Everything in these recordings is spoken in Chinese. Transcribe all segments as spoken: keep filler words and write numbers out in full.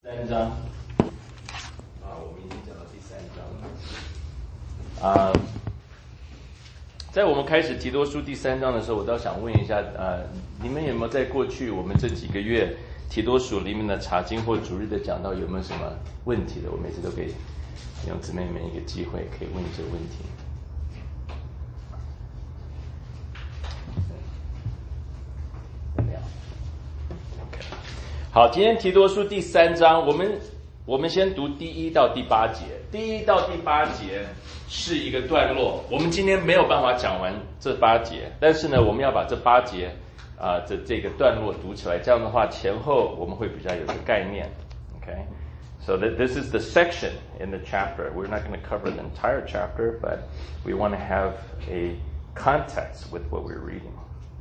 三章啊，我们已经讲到第三章了啊。在我们开始提多书第三章的时候，我倒想问一下啊，你们有没有在过去我们这几个月提多书里面的查经或主日的讲到有没有什么问题的？我每次都给弟兄姊妹们一个机会，可以问这个问题。好，今天提多书第三章，我们我们先读第一到第八节。第一到第八节是一个段落，我们今天没有办法讲完这八节，但是呢，我们要把这八节啊的、呃、这个段落读起来，这样的话前后我们会比较有个概念。Okay, so that this is the section in the chapter. We're not going to cover the entire chapter, but we want to have a context with what we're reading.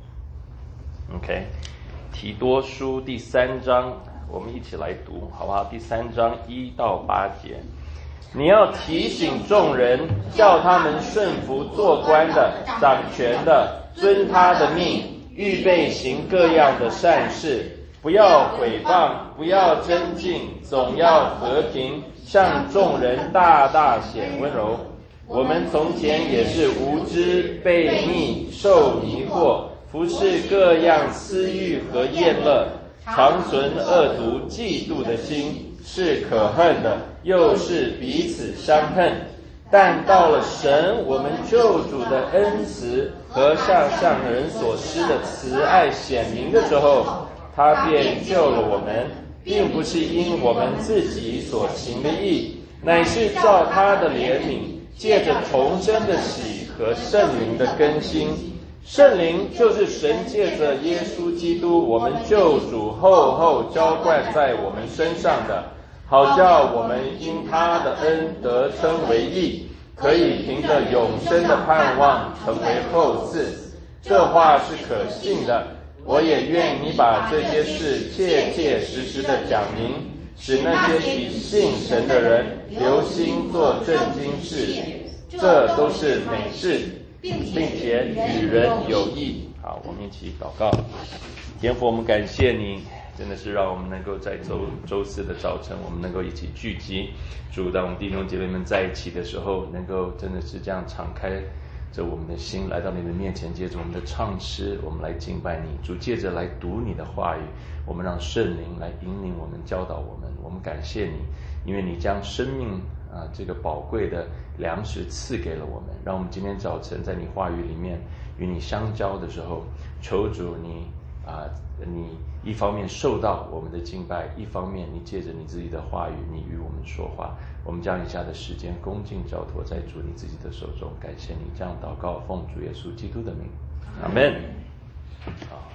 Okay.提多书第三章，我们一起来读，好不好？第三章一到八节，你要提醒众人，叫他们顺服做官的、掌权的，遵他的命，预备行各样的善事，不要毁谤，不要争竞，总要和平，向众人大大显温柔。我们从前也是无知、悖逆、受迷惑，服侍各样私欲和厌乐，常存恶毒嫉妒的心，是可恨的，又是彼此相恨。但到了神我们救主的恩慈和向向人所施的慈爱显明的时候，他便救了我们，并不是因我们自己所行的义，乃是照他的怜悯，借着重生的喜和圣灵的更新。圣灵就是神借着耶稣基督我们救主厚厚浇灌在我们身上的，好叫我们因他的恩得称为义，可以凭着永生的盼望成为后嗣。这话是可信的，我也愿你把这些事切切实实的讲明，使那些比信神的人留心做正经事，这都是美事，并且与人有益。好，我们一起祷告。天父，我们感谢你，真的是让我们能够在周周四的早晨，我们能够一起聚集。主，当我们弟兄姐妹们在一起的时候，能够真的是这样敞开着我们的心，来到你的面前，借着我们的唱诗，我们来敬拜你。主，借着来读你的话语，我们让圣灵来引领我们，教导我们。我们感谢你，因为你将生命啊，这个宝贵的粮食赐给了我们，让我们今天早晨在你话语里面与你相交的时候，求主你啊，你一方面受到我们的敬拜，一方面你借着你自己的话语，你与我们说话。我们将以下的时间恭敬交托在主你自己的手中，感谢你，这样祷告，奉主耶稣基督的名，阿们。好，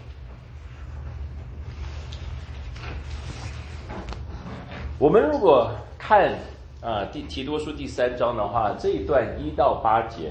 我们如果看啊，第提多书第三章的话，这一段一到八节，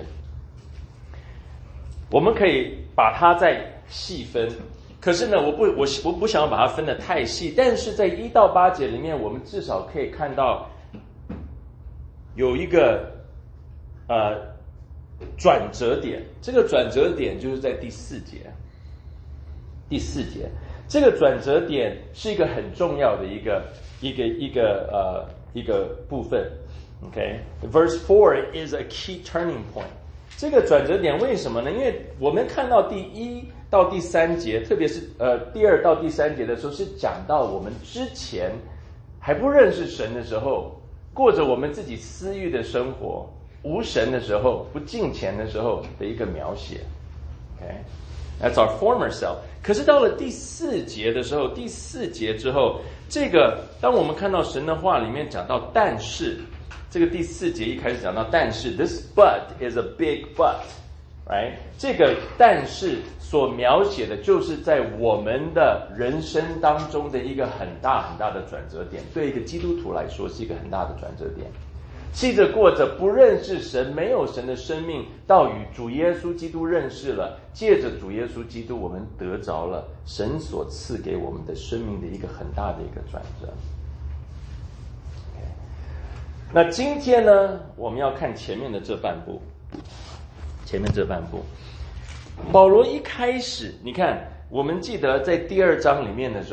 我们可以把它再细分。可是呢，我不我我不想要把它分得太细，但是在一到八节里面，我们至少可以看到有一个呃转折点。这个转折点就是在第四节。第四节，这个转折点是一个很重要的一个一个一个呃。一个部分 ，OK， verse four is a key turning point。这个转折点为什么呢？因为我们看到第一到第三节，特别是呃第二到第三节的时候，是讲到我们之前还不认识神的时候，过着我们自己私欲的生活，无神的时候，不敬虔的时候的一个描写 ，OK，that's our former self。可是到了第四节的时候，第四节之后，这个当我们看到神的话里面讲到但是，这个第四节一开始讲到但是 this but is a big but， right？ 这个但是所描写的就是在我们的人生当中的一个很大很大的转折点，对一个基督徒来说是一个很大的转折点。记着过着不认识神、没有神的生命，到与主耶稣基督认识了，借着主耶稣基督，我们得着了神所赐给我们的生命的一个很大的一个转折。Okay. 那今天呢，我们要看前面的这半部，前面这半部，保罗一开始，你看，我们记得在第二章里面的时候，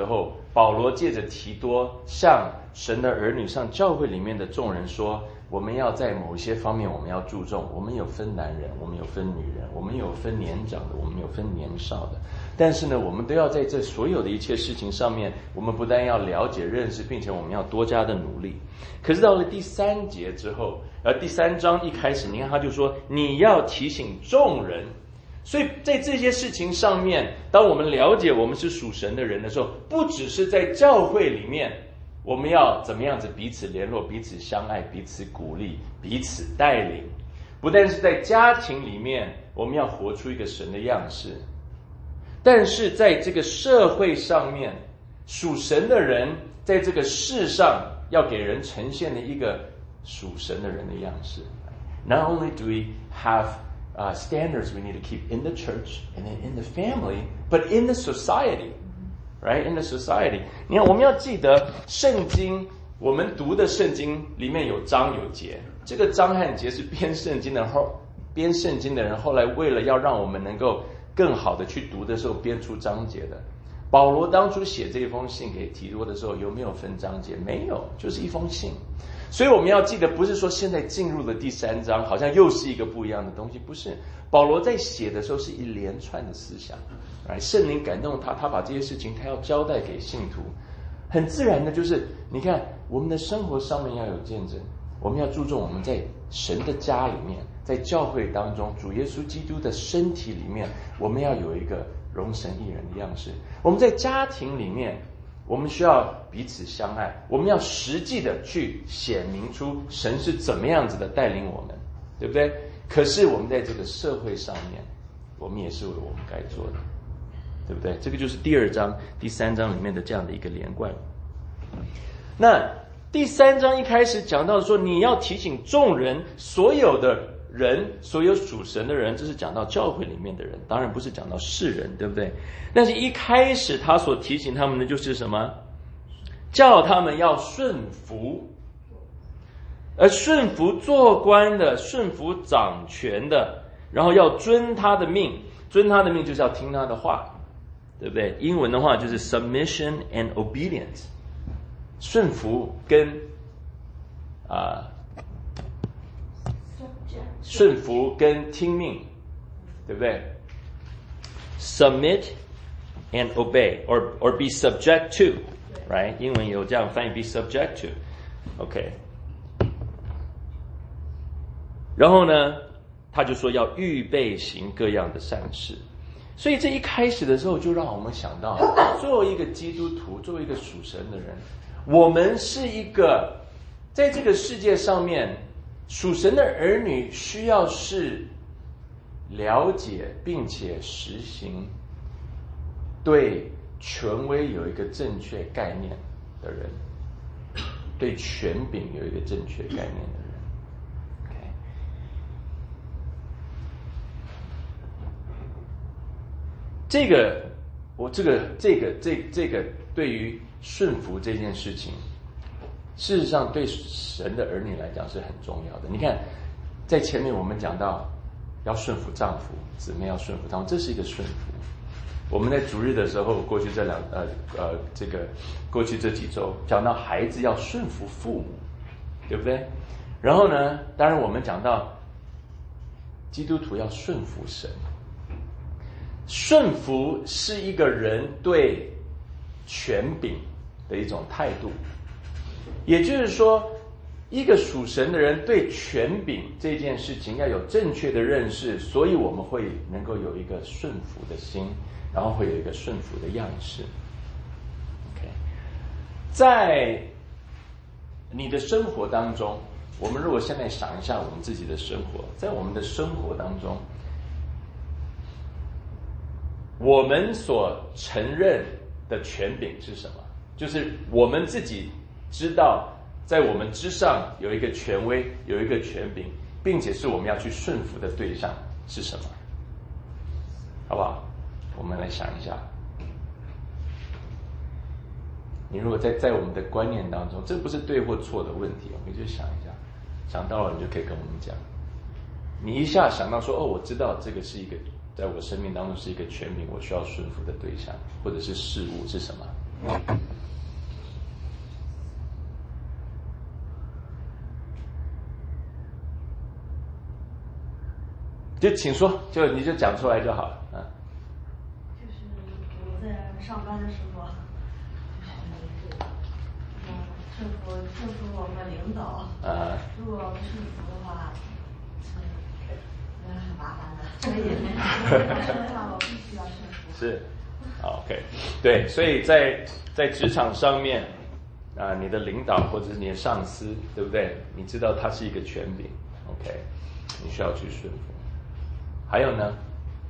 保罗借着提多向神的儿女、向教会里面的众人说，我们要在某一些方面我们要注重，我们有分男人，我们有分女人，我们有分年长的，我们有分年少的，但是呢，我们都要在这所有的一切事情上面，我们不但要了解认识，并且我们要多加的努力。可是到了第三节之后，而第三章一开始，你看他就说你要提醒众人。所以在这些事情上面，当我们了解我们是属神的人的时候，不只是在教会里面我们要怎么样子彼此联络，彼此相爱，彼此鼓励，彼此带领，不但是在家庭里面我们要活出一个神的样式，但是在这个社会上面，属神的人在这个世上要给人呈现的一个属神的人的样式。 Not only do we have Uh, standards we need to keep in the church and then in the family, but in the society, right? In the society. 你看，我们要记得圣经，我们读的圣经里面有章有节，这个章和节是编圣经的后编圣经的人后来为了要让我们能够更好的去读的时候编出章节的。保罗当初写这封信给提多的时候，有没有分章节？没有，就是一封信。所以我们要记得，不是说现在进入了第三章好像又是一个不一样的东西，不是。保罗在写的时候是一连串的思想，圣灵感动他，他把这些事情他要交代给信徒，很自然的就是你看我们的生活上面要有见证，我们要注重我们在神的家里面，在教会当中，主耶稣基督的身体里面，我们要有一个容神益人的样式。我们在家庭里面，我们需要彼此相爱，我们要实际的去显明出神是怎么样子的带领我们，对不对？可是我们在这个社会上面，我们也是为我们该做的，对不对？这个就是第二章第三章里面的这样的一个连贯。那第三章一开始讲到说，你要提醒众人，所有的人，所有属神的人，这是讲到教会里面的人，当然不是讲到世人，对不对？但是一开始他所提醒他们的就是什么？叫他们要顺服，而顺服做官的，顺服掌权的，然后要遵他的命，遵他的命就是要听他的话，对不对？英文的话就是 submission and obedience， 顺服跟啊、呃、顺服跟听命，对不对？ Submit and obey, or or be subject to, right? 英文有这样翻译 be subject to. OK. 然后呢，他就说要预备行各样的善事。所以这一开始的时候就让我们想到，作为一个基督徒，作为一个属神的人，我们是一个在这个世界上面属神的儿女，需要是了解并且实行对权威有一个正确概念的人，对权柄有一个正确概念的人。 okay. 这个我这个这个这这个对于顺服这件事情，事实上对神的儿女来讲是很重要的。你看在前面我们讲到要顺服丈夫，姊妹要顺服丈夫，这是一个顺服。我们在主日的时候，过去这两呃呃这个过去这几周讲到孩子要顺服父母，对不对？然后呢，当然我们讲到基督徒要顺服神。顺服是一个人对权柄的一种态度，也就是说，一个属神的人对权柄这件事情要有正确的认识，所以我们会能够有一个顺服的心，然后会有一个顺服的样式。OK， 在你的生活当中，我们如果现在想一下我们自己的生活，在我们的生活当中，我们所承认的权柄是什么？就是我们自己知道在我们之上有一个权威，有一个权柄，并且是我们要去顺服的对象是什么？好不好？我们来想一下。你如果在在我们的观念当中，这不是对或错的问题，你就想一下，想到了你就可以跟我们讲。你一下想到说，哦，我知道这个是一个在我生命当中是一个权柄，我需要顺服的对象，或者是事物是什么？ 就请说，就你就讲出来就好了，嗯。 就是我在上班的时候，就是嗯，顺服顺服我们领导，啊，如果不顺服的话，嗯，很麻烦的。所以说的话，我必须要顺服。 是 ，OK， 对，所以在在职场上面。啊，你的领导或者是你的上司，对不对？你知道他是一个权柄 ，OK， 你需要去顺服。还有呢？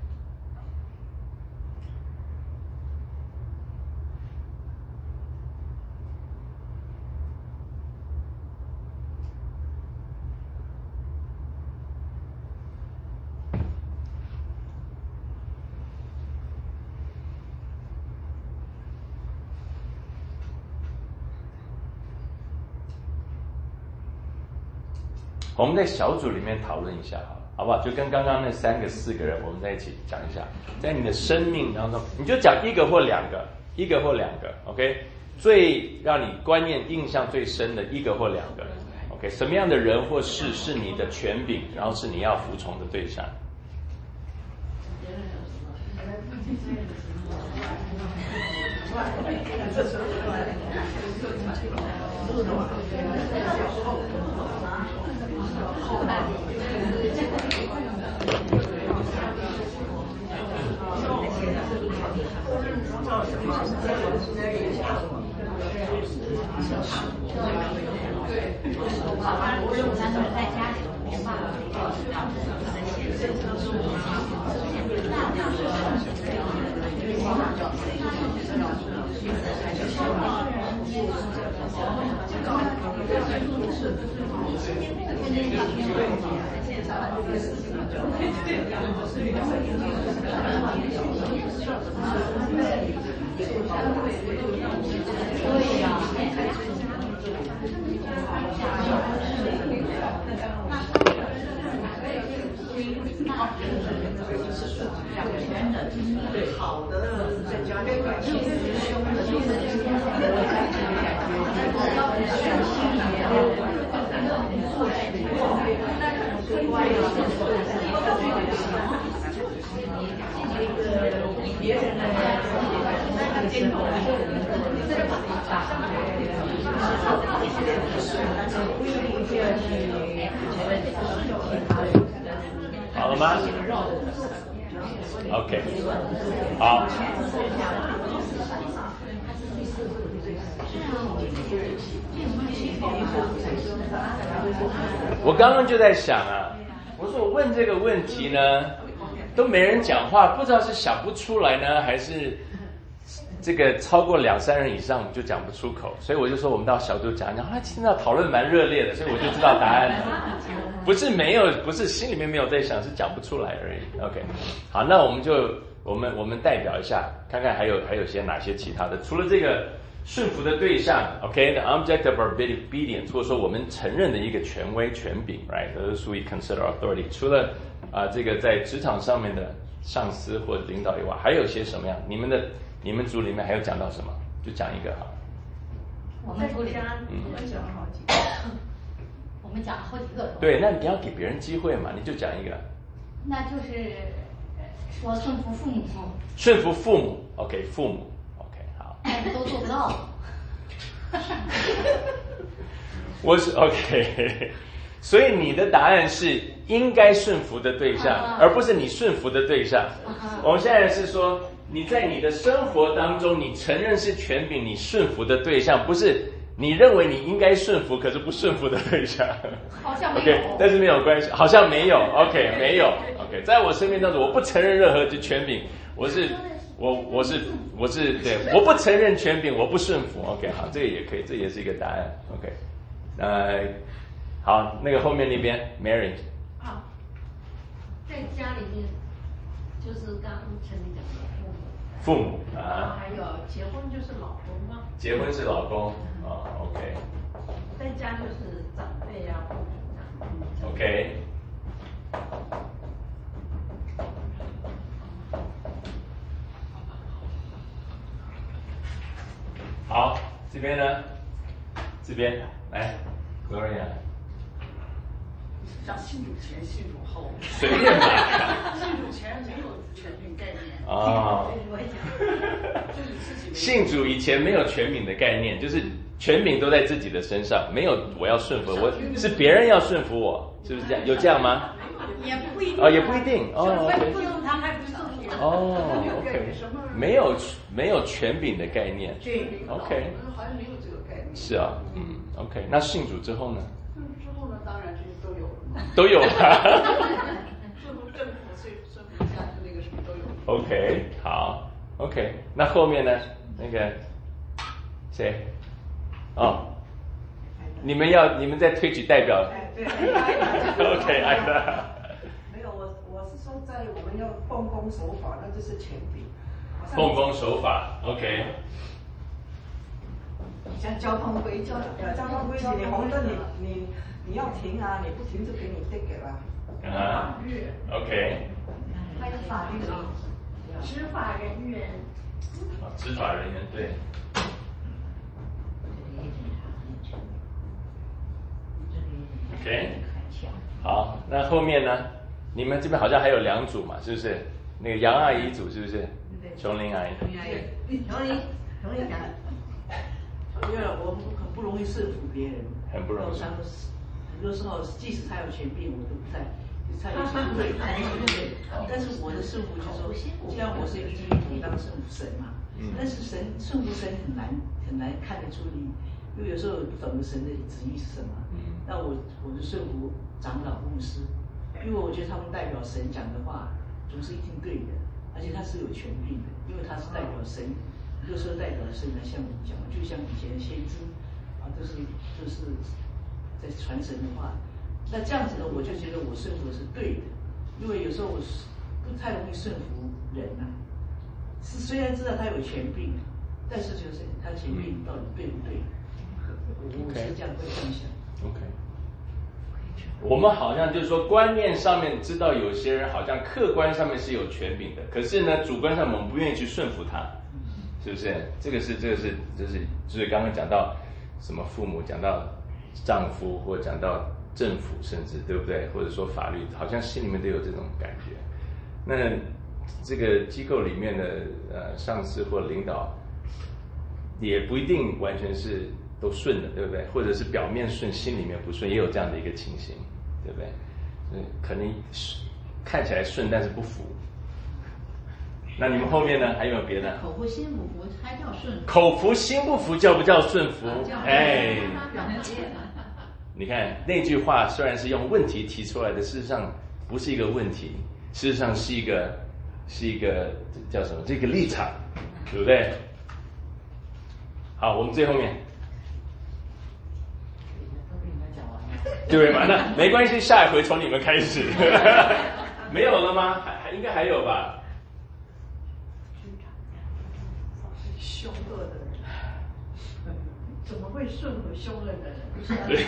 我们在小组里面讨论一下好了，好不好？就跟刚刚那三个四个人，我们在一起讲一下，在你的生命当中，你就讲一个或两个，一个或两个 ，OK？ 最让你观念印象最深的一个或两个 ，OK？ 什么样的人或事是你的权柄，然后是你要服从的对象？ 在家里没办法对呀。 好的，在家里管气凶的，别人的好了吗 ？OK， 好。我刚刚就在想啊，我说我问这个问题呢，都没人讲话，不知道是想不出来呢，还是这个超过两三人以上就讲不出口，所以我就说我们到小组讲一讲，啊，听到讨论蛮热烈的，所以我就知道答案了。不是没有，不是心里面没有在想，是讲不出来而已。OK， 好，那我们就我们我们代表一下，看看还有还有些哪些其他的，除了这个顺服的对象 ，OK，the object of our obedience， 或者说我们承认的一个权威权柄 ，right，those we consider authority。除了啊、呃、这个在职场上面的上司或者领导以外，还有些什么样？你们的你们组里面还有讲到什么？就讲一个哈。 我们组里面， 嗯，我们讲了好几个， 我们讲了好几个。 对，那你要给别人机会嘛，你就讲一个。 那就是说顺服父母。 顺服父母 ，OK， 父母 ，OK， 好。 但是都做不到。 我是 OK， 所以你的答案是应该顺服的对象，啊、而不是你顺服的对象。啊、我们现在是说。你在你的生活当中，你承认是权柄，你顺服的对象，不是你认为你应该顺服，可是不顺服的对象。 好像没有。 OK， 但是没有关系，好像没有。OK， 没有。OK， 在我生命当中，我不承认任何的权柄，我是我我是我是对，我不承认权柄，我不顺服。OK， 好，这个也可以，这也是一个答案。OK， 呃，好，那个后面那边 Mary。 好，在家里面就是刚陈理讲的。 父母啊， 还有结婚就是老公吗？ 结婚是老公啊、哦、，OK。 在家就是长辈啊，父母啊。 OK。好，这边呢，这边来 ，Gloria。 像信主前、信主后， 随便吧。 信主前没有权柄概念啊。信主以前没有权柄的概念，就是权柄都在自己的身上，没有我要顺服，我是别人要顺服我，是不是这样？有这样吗？ 也不一定。 哦，也不一定。哦， 不用他还不顺服。 哦 ，OK， 没有没有权柄的概念。 对 ，OK， 好像没有这个概念。 是啊，嗯 ，OK， 那信主之后呢？ 之后呢，当然这些都有了嘛。 都有了。 顺服政府、顺顺服下那个什么都有。 OK， 好 ，OK， 那后面呢？那个谁？哦，你们要你们在推举代表。 对 ，OK， 艾达。 没有，我我是说，在我们要奉公守法，那就是权柄。 奉公守法 ，OK。 像交通规矩，交通规矩，你红灯你你你要停啊，你不停就给你 ticket 了。 啊 ，OK。 还有法律啊，执法人员。 啊，执法人员对。OK， 好，那后面呢？你们这边好像还有两组嘛，是不是？那个杨阿姨组是不是？琼林阿姨。 琼林，琼林，琼林讲，因为我们很不容易说服别人， 很不容易。 很多时候，即使他有权柄，我都不在，他有权对，对。但是我的顺服就是说，既然我是一个基督徒，当顺服神嘛。但是神顺服神很难很难看得出你，因为有时候不懂得神的旨意是什么。那我我就顺服长老牧师，因为我觉得他们代表神讲的话总是一定对的，而且他是有权柄的，因为他是代表神，有时候代表神来向我们讲，就像以前的先知啊，都是都是在传神的话。那这样子呢，我就觉得我顺服的是对的，因为有时候我是不太容易顺服人呐、啊。是虽然知道他有权柄，但是就是他权柄到底对不对？我是这样会这样想。 OK， 我们好像就是说观念上面知道有些人好像客观上面是有权柄的，可是呢主观上我们不愿意去顺服他，是不是？这个是这个是就是就是刚刚讲到什么父母，讲到丈夫，或者讲到政府，甚至对不对？或者说法律，好像心里面都有这种感觉。那这个机构里面的呃上司或领导也不一定完全是都顺的，对不对？或者是表面顺，心里面不顺，也有这样的一个情形，对不对？嗯，可能看起来顺，但是不服。那你们后面呢？还有没有别的？ 口服心不服还叫顺服？ 口服心不服叫不叫顺服？哎，你看那句话虽然是用问题提出来的，事实上不是一个问题，事实上是一个是一个叫什么？这个立场，对不对？好，我们最后面。对嘛？那没关系，下一回从你们开始。没有了吗？还还应该还有吧？ 凶恶的人，怎么会顺服凶恶的人？ 对，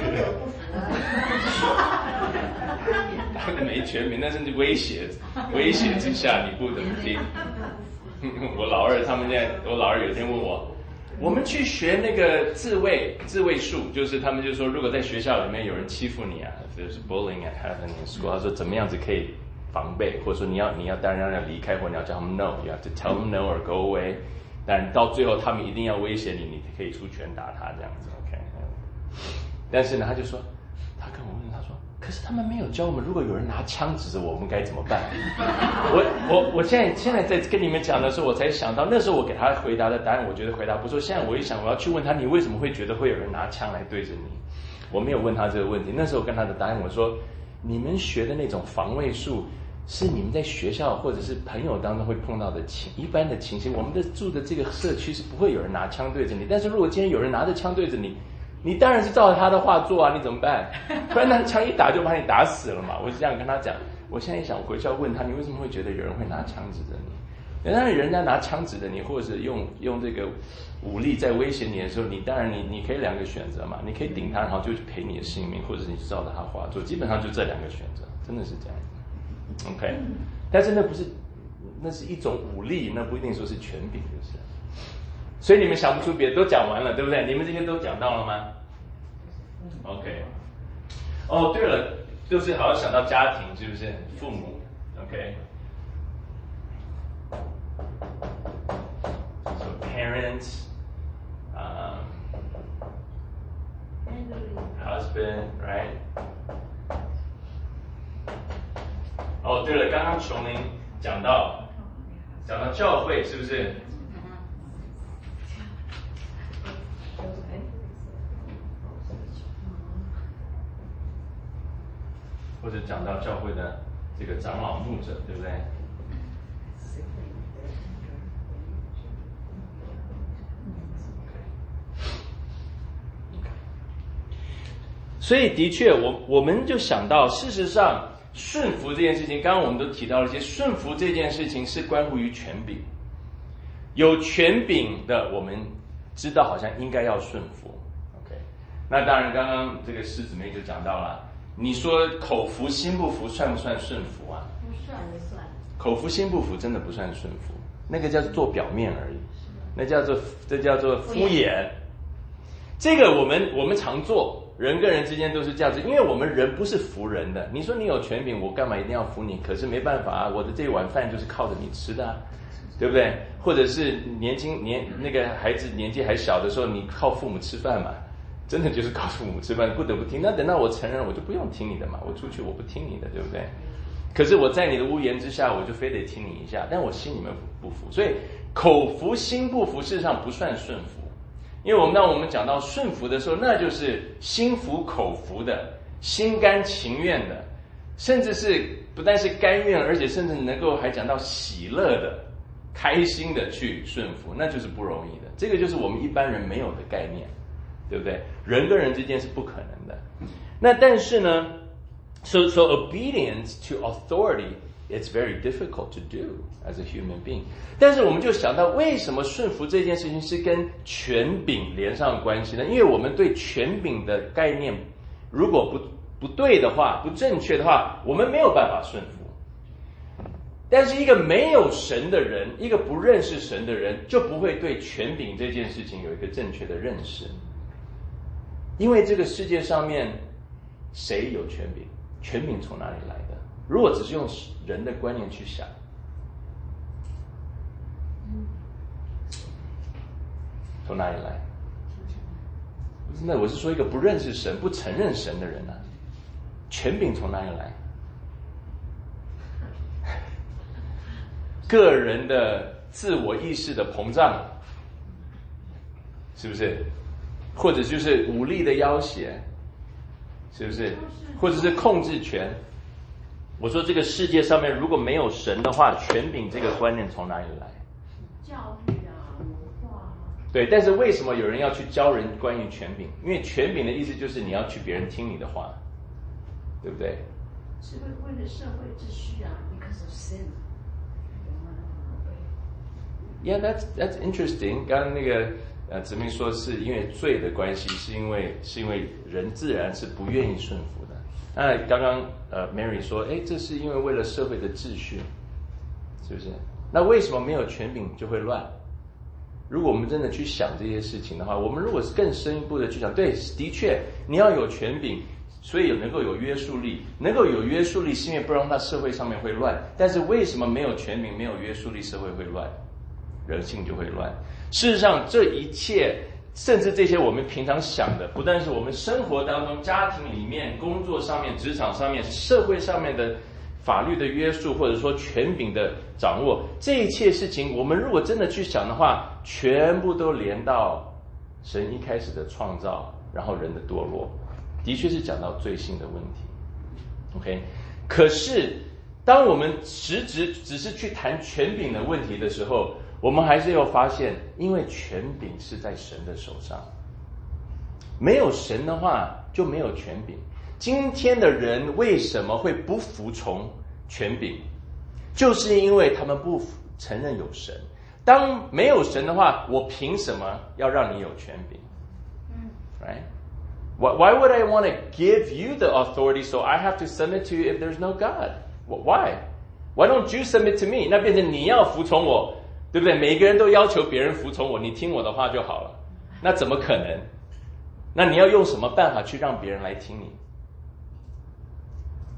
他们没权柄，那是威胁，威胁之下你不得不听。我老二他们现在，我老二有一天问我。我们去学那个自卫自卫术，就是他们就说，如果在学校里面有人欺负你啊，就是 bullying at happening in school， 他说怎么样子可以防备，或者说你要你要当然让人离开，或者你要叫他们 no，you have to tell them no or go away。但到最后他们一定要威胁你，你可以出拳打他这样子 ，OK。但是呢，他就说，他跟我问他说，可是他们没有教我们，如果有人拿枪指着我们该怎么办？我我我现在现在在跟你们讲的时候，我才想到那时候我给他回答的答案，我觉得回答不错。现在我一想，我要去问他，你为什么会觉得会有人拿枪来对着你？我没有问他这个问题。那时候我跟他的答案，我说，你们学的那种防卫术，是你们在学校或者是朋友当中会碰到的情一般的情形。我们的住的这个社区是不会有人拿枪对着你，但是如果今天有人拿着枪对着你，你当然是照着他的话做啊，你怎么办？不然那枪一打就把你打死了嘛。我是这样跟他讲。我现在一想，我回去要问他，你为什么会觉得有人会拿枪指着你？当然人家拿枪指着你，或者是用用这个武力在威胁你的时候，你当然你你可以两个选择嘛，你可以顶他，然后就赔你的性命，或者是你照着他话做，基本上就这两个选择，真的是这样子。OK， 但是那不是，那是一种武力，那不一定说是权柄，就是。所以你们想不出别的，都讲完了，对不对？你们这些都讲到了吗 ？OK。哦，对了。 都是好像想到家庭，是不是？父母 ，OK。So parents, um, husband, right? 哦，对了，刚刚琼林讲到讲到教会，是不是？或者讲到教会的这个长老牧者，对不对？所以的确，我我们就想到，事实上顺服这件事情，刚刚我们都提到了一些，顺服这件事情是关乎于权柄。有权柄的，我们知道好像应该要顺服。OK， 那当然，刚刚这个师姊妹就讲到了，你说口服心不服算不算顺服啊？ 不算不算。 口服心不服真的不算顺服，那个叫做表面而已，那叫做这叫做敷衍。这个我们我们常做，人跟人之间都是这样子，因为我们人不是服人的。你说你有权柄，我干嘛一定要服你？可是没办法啊，我的这一碗饭就是靠着你吃的啊，对不对？或者是年轻年那个孩子年纪还小的时候，你靠父母吃饭嘛，真的就是靠父母吃饭，不得不听。那等到我成人了，我就不用听你的嘛，我出去我不听你的，对不对？可是我在你的屋檐之下，我就非得听你一下，但我心里面不服，所以口服心不服，事实上不算顺服。因为我们当我们讲到顺服的时候，那就是心服口服的，心甘情愿的，甚至是不但是甘愿，而且甚至能够还讲到喜乐的、开心的去顺服，那就是不容易的。这个就是我们一般人没有的概念，对不对？人跟人之间是不可能的。那但是呢 ，so so obedience to authority, it's very difficult to do as a human being. 但是我们就想到，为什么顺服这件事情是跟权柄连上关系呢？因为我们对权柄的概念，如果不不对的话，不正确的话，我们没有办法顺服。但是一个没有神的人，一个不认识神的人，就不会对权柄这件事情有一个正确的认识。因为这个世界上面，谁有权柄？权柄从哪里来的？如果只是用人的观念去想，从哪里来？那我是说一个不认识神、不承认神的人啊，权柄从哪里来？个人的自我意识的膨胀，是不是？或者就是武力的要挟，是不是？或者是控制权？我说这个世界上面如果没有神的话，权柄这个观念从哪里来？ 教育啊，文化。 对，但是为什么有人要去教人关于权柄？因为权柄的意思就是你要去别人听你的话，对不对？ 是为为了社会秩序啊 ，because of sin。 Yeah, that's that's interesting. 刚刚那个呃姊妹说是因为罪的关系，是因为是因为人自然是不愿意顺服的。那刚刚呃 Mary 说，哎，这是因为为了社会的秩序，是不是？那为什么没有权柄就会乱？如果我们真的去想这些事情的话，我们如果是更深一步的去想，对，的确你要有权柄，所以能够有约束力，能够有约束力是因为不让它社会上面会乱。但是为什么没有权柄、没有约束力，社会会乱？人性就会乱。事实上，这一切，甚至这些我们平常想的，不但是我们生活当中、家庭里面、工作上面、职场上面、社会上面的法律的约束，或者说权柄的掌握，这一切事情，我们如果真的去想的话，全部都连到神一开始的创造，然后人的堕落，的确是讲到罪性的问题。OK， 可是当我们实质只是去谈权柄的问题的时候，我们还是要发现，因为权柄是在神的手上，没有神的话就没有权柄。今天的人为什么会不服从权柄？就是因为他们不承认有神。当没有神的话，我凭什么要让你有权柄？ Right? Why would I want to give you the authority so I have to submit to you if there's no God? Why? Why don't you submit to me? 那变成你要服从我，对不对？每个人都要求别人服从我，你听我的话就好了。那怎么可能？那你要用什么办法去让别人来听你？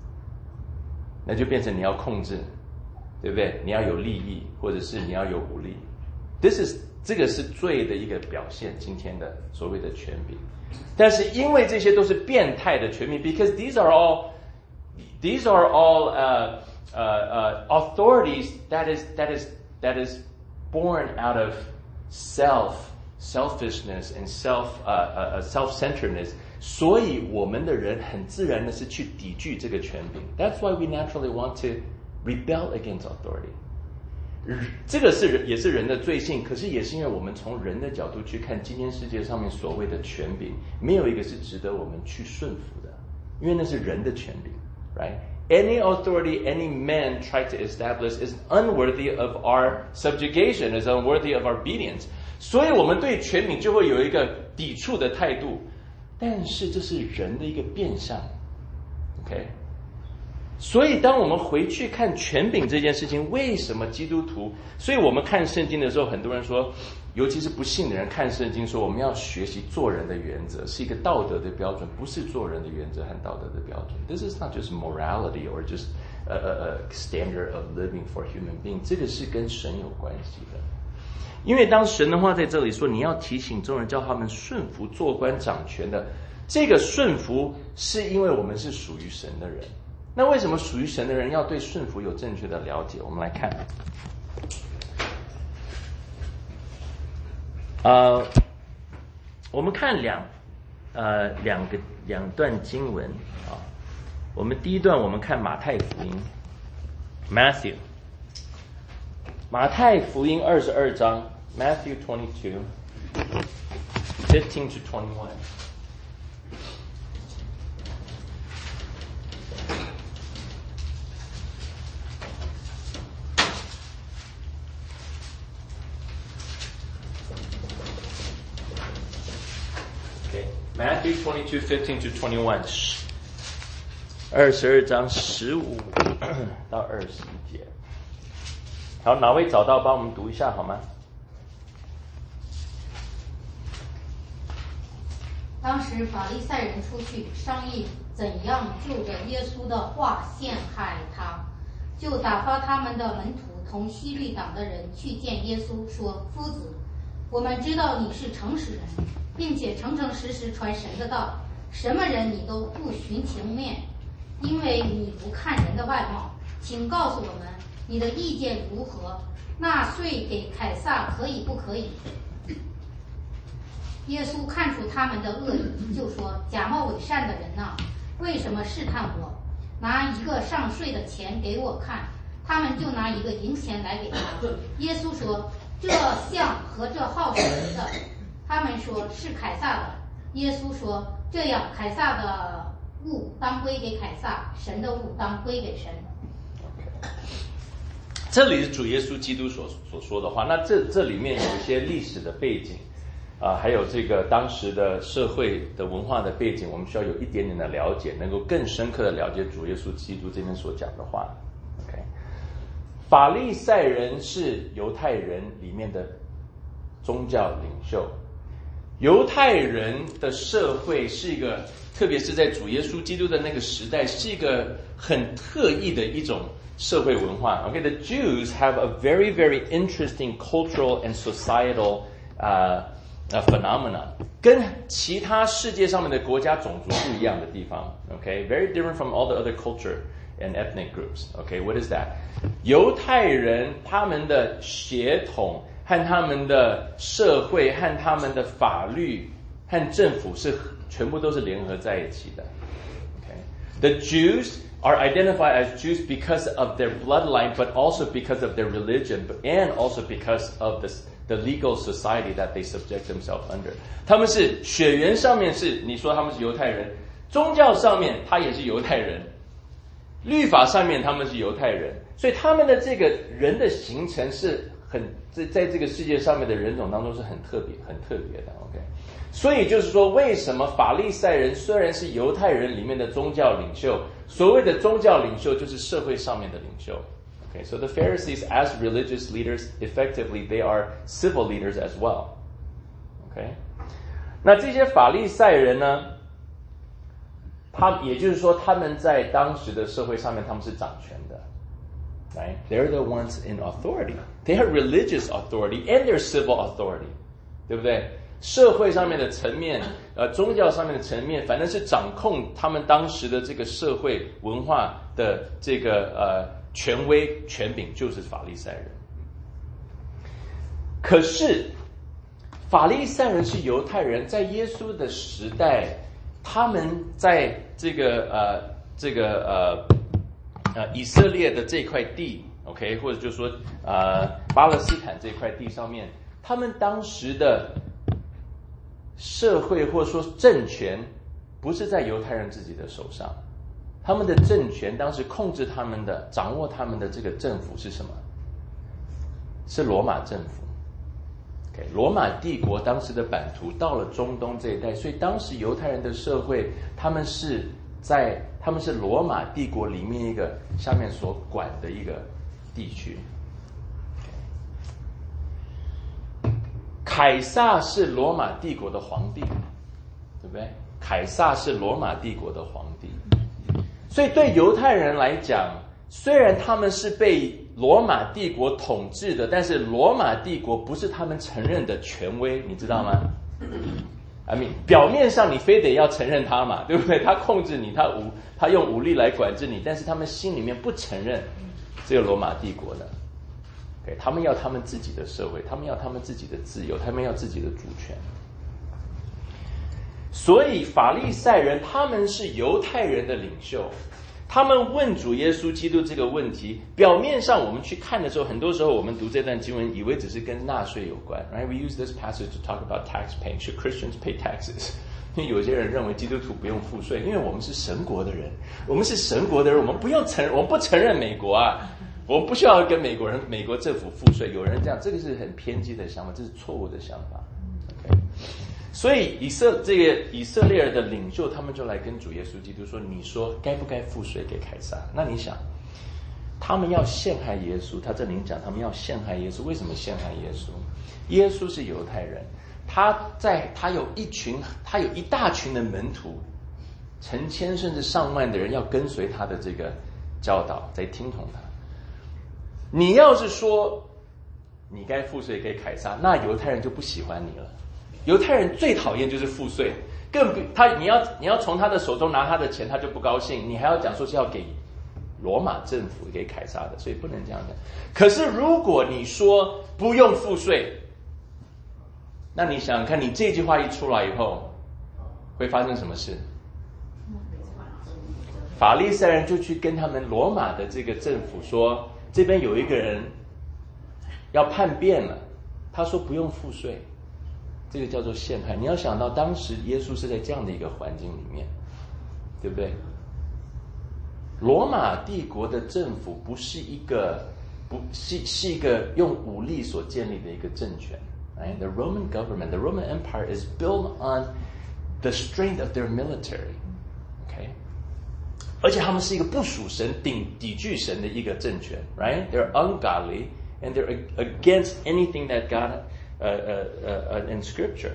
那就变成你要控制，对不对？你要有利益，或者是你要有武力。This is 这个是罪的一个表现，今天的所谓的权柄。但是因为这些都是变态的权柄 ，because these are all these are all uh uh uh authorities that is that is that is born out of self selfishness and self uh uh self-centeredness， 所以我们的人很自然的是去抵拒这个权柄。That's why we naturally want to rebel against authority。这个是也是人的罪性，可是也是因为我们从人的角度去看今天世界上面所谓的权柄，没有一个是值得我们去顺服的，因为那是人的权柄 ，right? Any authority, any man try to establish is unworthy of our subjugation, is unworthy of our obedience. 所以我们对权柄就会有一个抵触的态度，但是这是人的一个变相 ，OK？所以当我们回去看权柄这件事情，为什么基督徒？所以我们看圣经的时候，很多人说，尤其是不信的人看圣经说，我们要学习做人的原则，是一个道德的标准，不是做人的原则和道德的标准。This is not just morality or just a, a, a standard of living for human being， 这个是跟神有关系的。因为当神的话在这里说，你要提醒众人，叫他们顺服做官掌权的，这个顺服是因为我们是属于神的人。那为什么属于神的人要对顺服有正确的了解？我们来看，呃，我们看两呃两个两段经文啊。我们第一段我们看马太福音 ，Matthew， 马太福音二十二章 ，Matthew twenty-two, fifteen to twenty-one。Matthew twenty-two, fifteen to twenty-one， 二十二章十五到二十一节。好，哪位找到帮我们读一下好吗？ 当时法利赛人出去商议怎样就着耶稣的话陷害他，就打发他们的门徒同希律党的人去见耶稣，说：夫子，我们知道你是诚实人，并且诚诚实实传神的道，什么人你都不徇情面，因为你不看人的外貌。请告诉我们你的意见如何？纳税给凯撒可以不可以？耶稣看出他们的恶意，就说：假冒伪善的人哪，为什么试探我？拿一个上税的钱给我看。他们就拿一个银钱来给他。耶稣说：这像和这号是谁的？他们说是凯撒的。耶稣说：这样，凯撒的物当归给凯撒，神的物当归给神。 这里是主耶稣基督所所说的话。那这这里面有一些历史的背景啊、呃，还有这个当时的社会的文化的背景，我们需要有一点点的了解，能够更深刻的了解主耶稣基督这边所讲的话。OK， 法利赛人是犹太人里面的宗教领袖。犹太人的社会是一个，特别是在主耶稣基督的那个时代，是一个很特异的一种社会文化。Okay, the Jews have a very, very interesting cultural and societal uh, uh, phenomena， 跟其他世界上面的国家种族不一样的地方。Okay, very different from all the other culture and ethnic groups. Okay, what is that? 犹太人他们的血统和他们的社会和他们的法律和政府是全部都是联合在一起的。Okay? The Jews are identified as Jews because of their bloodline, but also because of their religion, and also because of the, the legal society that they subject themselves under. 他们是血缘上面是你说他们是犹太人，宗教上面他也是犹太人，律法上面他们是犹太人，所以他们的这个人的形成是很在在这个世界上面的人种当中是很特别很特别的 OK， 所以就是说为什么法利赛人虽然是犹太人里面的宗教领袖，所谓的宗教领袖就是社会上面的领袖 OK， so the Pharisees as religious leaders effectively they are civil leaders as well OK， 那这些法利赛人呢他也就是说，他们在当时的社会上面，他们是掌权的。Right? They're the ones in authority. They have religious authority and their civil authority. 对不对？社会上面的层面，呃，宗教上面的层面，反正是掌控他们当时的这个社会文化的这个呃权威权柄，就是法利赛人。可是，法利赛人是犹太人，在耶稣的时代，他们在这个呃这个呃呃以色列的这块地 ，OK， 或者就是说呃巴勒斯坦这块地上面，他们当时的社会或者说政权不是在犹太人自己的手上，他们的政权当时控制他们的、掌握他们的这个政府是什么？是罗马政府。Okay, 罗马帝国当时的版图到了中东这一带，所以当时犹太人的社会，他们是在他们是罗马帝国里面一个下面所管的一个地区。凯撒是罗马帝国的皇帝，对不对？凯撒是罗马帝国的皇帝，所以对犹太人来讲，虽然他们是被罗马帝国统治的，但是罗马帝国不是他们承认的权威，你知道吗？ I mean, 表面上你非得要承认他嘛，对不对？他控制你，他武他用武力来管制你，但是他们心里面不承认这个罗马帝国的。Okay, 他们要他们自己的社会，他们要他们自己的自由，他们要自己的主权。所以法利赛人他们是犹太人的领袖，他们问主耶稣基督这个问题，表面上我们去看的时候，很多时候我们读这段经文以为只是跟纳税有关。Right? We use this passage to talk about tax paying. Should Christians pay taxes? 因为有些人认为基督徒不用付税，因为我们是神国的人，我们是神国的人，我们不用承认，我们不承认美国啊，我们不需要跟美国人、美国政府付税。有人这样，这个是很偏激的想法，这是错误的想法。Okay? 所以以色这个以色列人的领袖，他们就来跟主耶稣基督说：“你说该不该付税给凯撒？”那你想，他们要陷害耶稣，他这里讲他们要陷害耶稣，为什么陷害耶稣？耶稣是犹太人，他在他有一群，他有一大群的门徒，成千甚至上万的人要跟随他的这个教导，在听从他。你要是说你该付税给凯撒，那犹太人就不喜欢你了。犹太人最讨厌就是赋税，更不他你要你要从他的手中拿他的钱，他就不高兴。你还要讲说是要给罗马政府给凯撒的，所以不能这样讲。可是如果你说不用赋税，那你想想看，你这句话一出来以后，会发生什么事？法利赛人就去跟他们罗马的这个政府说，这边有一个人要叛变了，他说不用赋税。这个叫做陷害。你要想到当时耶稣是在这样的一个环境里面，对不对？罗马帝国的政府不是一个不是是一个用武力所建立的一个政权。Right? The Roman government, the Roman Empire is built on the strength of their military. Okay? 而且他们是一个不属神、顶抵拒神的一个政权。Right? They're ungodly and they're against anything that God Uh, uh, uh, in Scripture.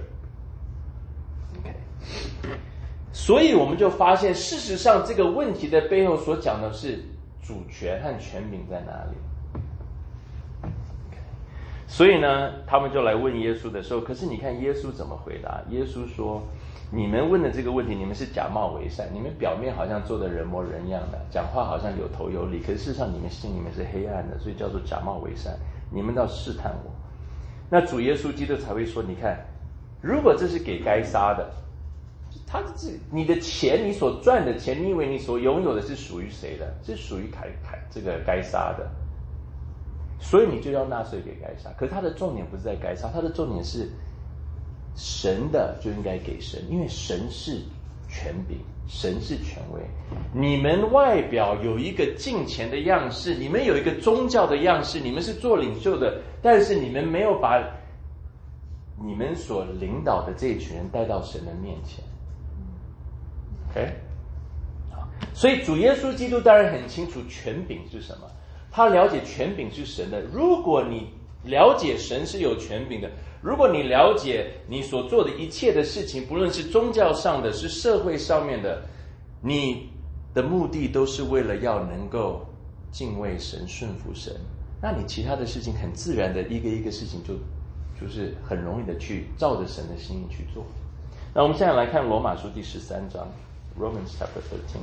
Okay. 所以我们就发现，事实上这个问题的背后所讲的是主权和权柄在哪里。Okay. 所以呢，他们就来问耶稣的时候，可是你看耶稣怎么回答？耶稣说：“你们问的这个问题，你们是假冒为善，你们表面好像做的人模人样的，讲话好像有头有理，可是事实上你们心里面是黑暗的，所以叫做假冒为善。你们要试探我。”那主耶稣基督才会说：“你看，如果这是给该撒的，他这你的钱，你所赚的钱，你以为你所拥有的是属于谁的？是属于凯凯这个该撒的，所以你就要纳税给该撒。可是他的重点不是在该撒，他的重点是神的就应该给神，因为神是权柄，神是权威。你们外表有一个敬虔的样式，你们有一个宗教的样式，你们是做领袖的，但是你们没有把你们所领导的这一群人带到神的面前。OK， 所以主耶稣基督当然很清楚权柄是什么，他了解权柄是神的。如果你了解神是有权柄的，如果你了解你所做的一切的事情，不论是宗教上的，是社会上面的， 你的目的都是为了要能够敬畏神、顺服神，那你其他的事情很自然的一个一个事情就就是很容易的去照着神的心意去做。那我们现在来看罗马书第十三章 Romans chapter thirteen。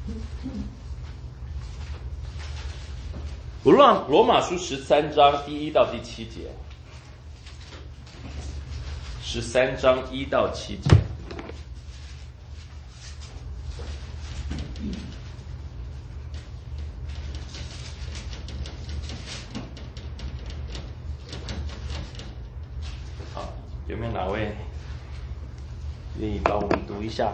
罗罗马书十三章第一到第七节，十三章一到七节。好，有没有哪位愿意帮我们读一下？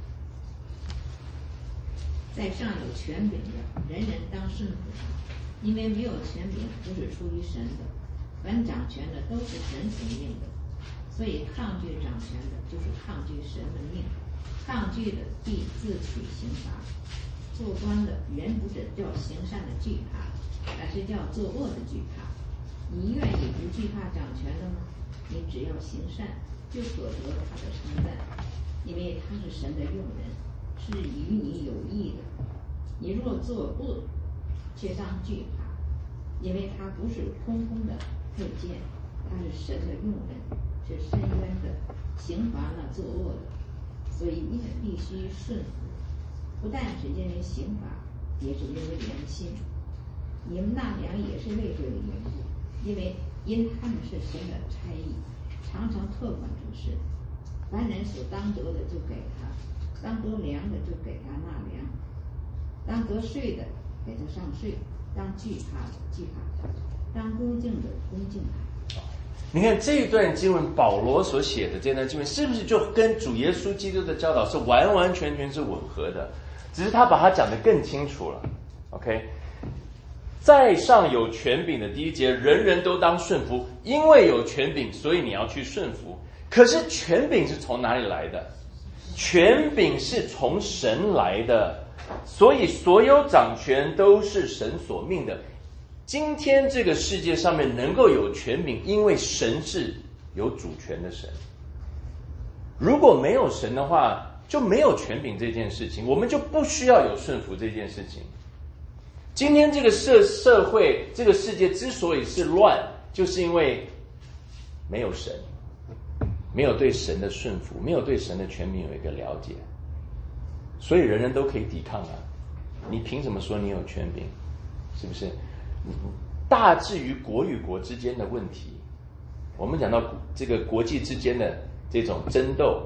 在上有权柄的，人人当顺服他，因为没有权柄不是出于神的，凡掌权的都是神所命的，所以抗拒掌权的，就是抗拒神的命，抗拒的必自取刑罚。做官的人不是叫行善的惧怕，而是叫作恶的惧怕。你愿意不惧怕掌权的吗？你只要行善，就可得他的称赞，因为他是神的用人，是与你有益的。你若作恶，却当惧怕，因为他不是空空的配件，他是神的用人，是深渊的，刑罚那作恶的。所以你们必须顺服，不但是因为刑罚，也是因为良心。你们纳粮也是为这个缘故，因为因他们是神的差役，常常特管这事。凡人所当得的就给他，当得粮的就给他纳粮，当得税的给他上税，当惧怕的惧怕他，当恭敬的恭敬他。 你看这一段经文，保罗所写的这段经文，是不是就跟主耶稣基督的教导是完完全全是吻合的？只是他把它讲得更清楚了。OK， 在上有权柄的第一节，人人都当顺服，因为有权柄，所以你要去顺服。可是权柄是从哪里来的？权柄是从神来的，所以所有掌权都是神所命的。今天这个世界上面能够有权柄，因为神是有主权的神。如果没有神的话，就没有权柄这件事情，我们就不需要有顺服这件事情。今天这个社社会这个世界之所以是乱，就是因为没有神，没有对神的顺服，没有对神的权柄有一个了解，所以人人都可以抵抗啊！你凭什么说你有权柄？是不是？大至于国与国之间的问题，我们讲到这个国际之间的这种争斗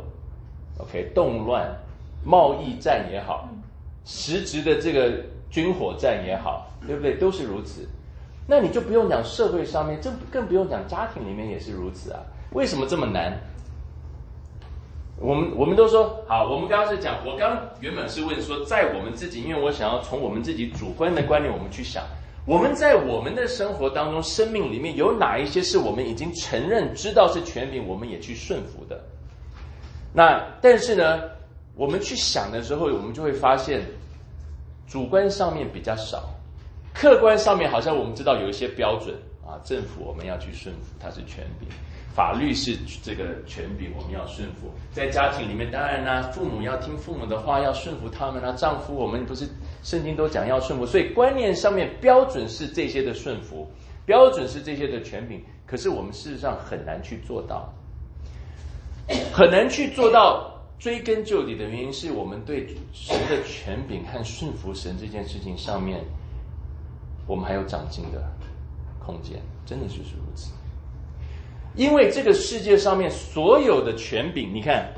，OK， 动乱、贸易战也好，实质的这个军火战也好，对不对？都是如此。那你就不用讲社会上面，这更不用讲家庭里面也是如此啊！为什么这么难？我们我们都说好，我们刚刚是讲，我刚原本是问说，在我们自己，因为我想要从我们自己主观的观念，我们去想，我们在我们的生活当中，生命里面有哪一些是我们已经承认、知道是权柄，我们也去顺服的？那但是呢，我们去想的时候，我们就会发现，主观上面比较少，客观上面好像我们知道有一些标准啊，政府我们要去顺服，它是权柄。法律是这个权柄，我们要顺服。在家庭里面，当然啦、啊，父母要听父母的话，要顺服他们啊。丈夫，我们不是圣经都讲要顺服，所以观念上面标准是这些的顺服，标准是这些的权柄。可是我们事实上很难去做到，很难去做到。追根究底的原因是我们对神的权柄和顺服神这件事情上面，我们还有长进的空间，真的就是如此。因为这个世界上面所有的权柄，你看，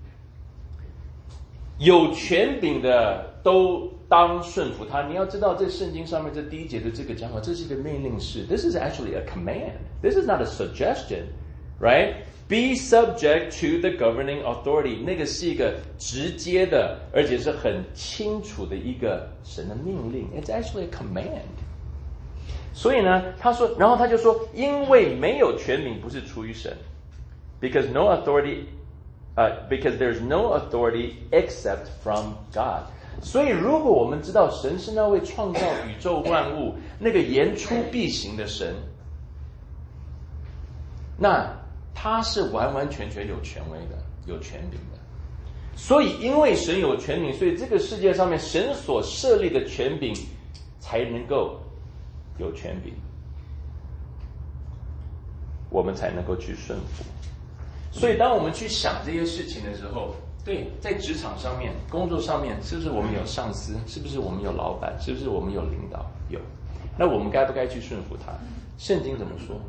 有权柄的都当顺服他。你要知道，这圣经上面这第一节的这个讲法，这是一个命令式。This is actually a command. This is not a suggestion, right? Be subject to the governing authority. 那个是一个直接的，而且是很清楚的一个神的命令。It's actually a command. 所以呢，他说，然后他就说，因为没有权柄不是出于神 ，because no authority, uh, because there's no authority except from God. 所以，如果我们知道神是那位创造宇宙万物、那个言出必行的神，那他是完完全全有权威的、有权柄的。 所以因为神有权柄，所以这个世界上面神所设立的权柄才能够有权柄，我们才能够去顺服。所以当我们去想这些事情的时候，对，在职场上面、工作上面，是不是我们有上司？是不是我们有老板？是不是我们有领导？有。那我们该不该去顺服他？圣经怎么说？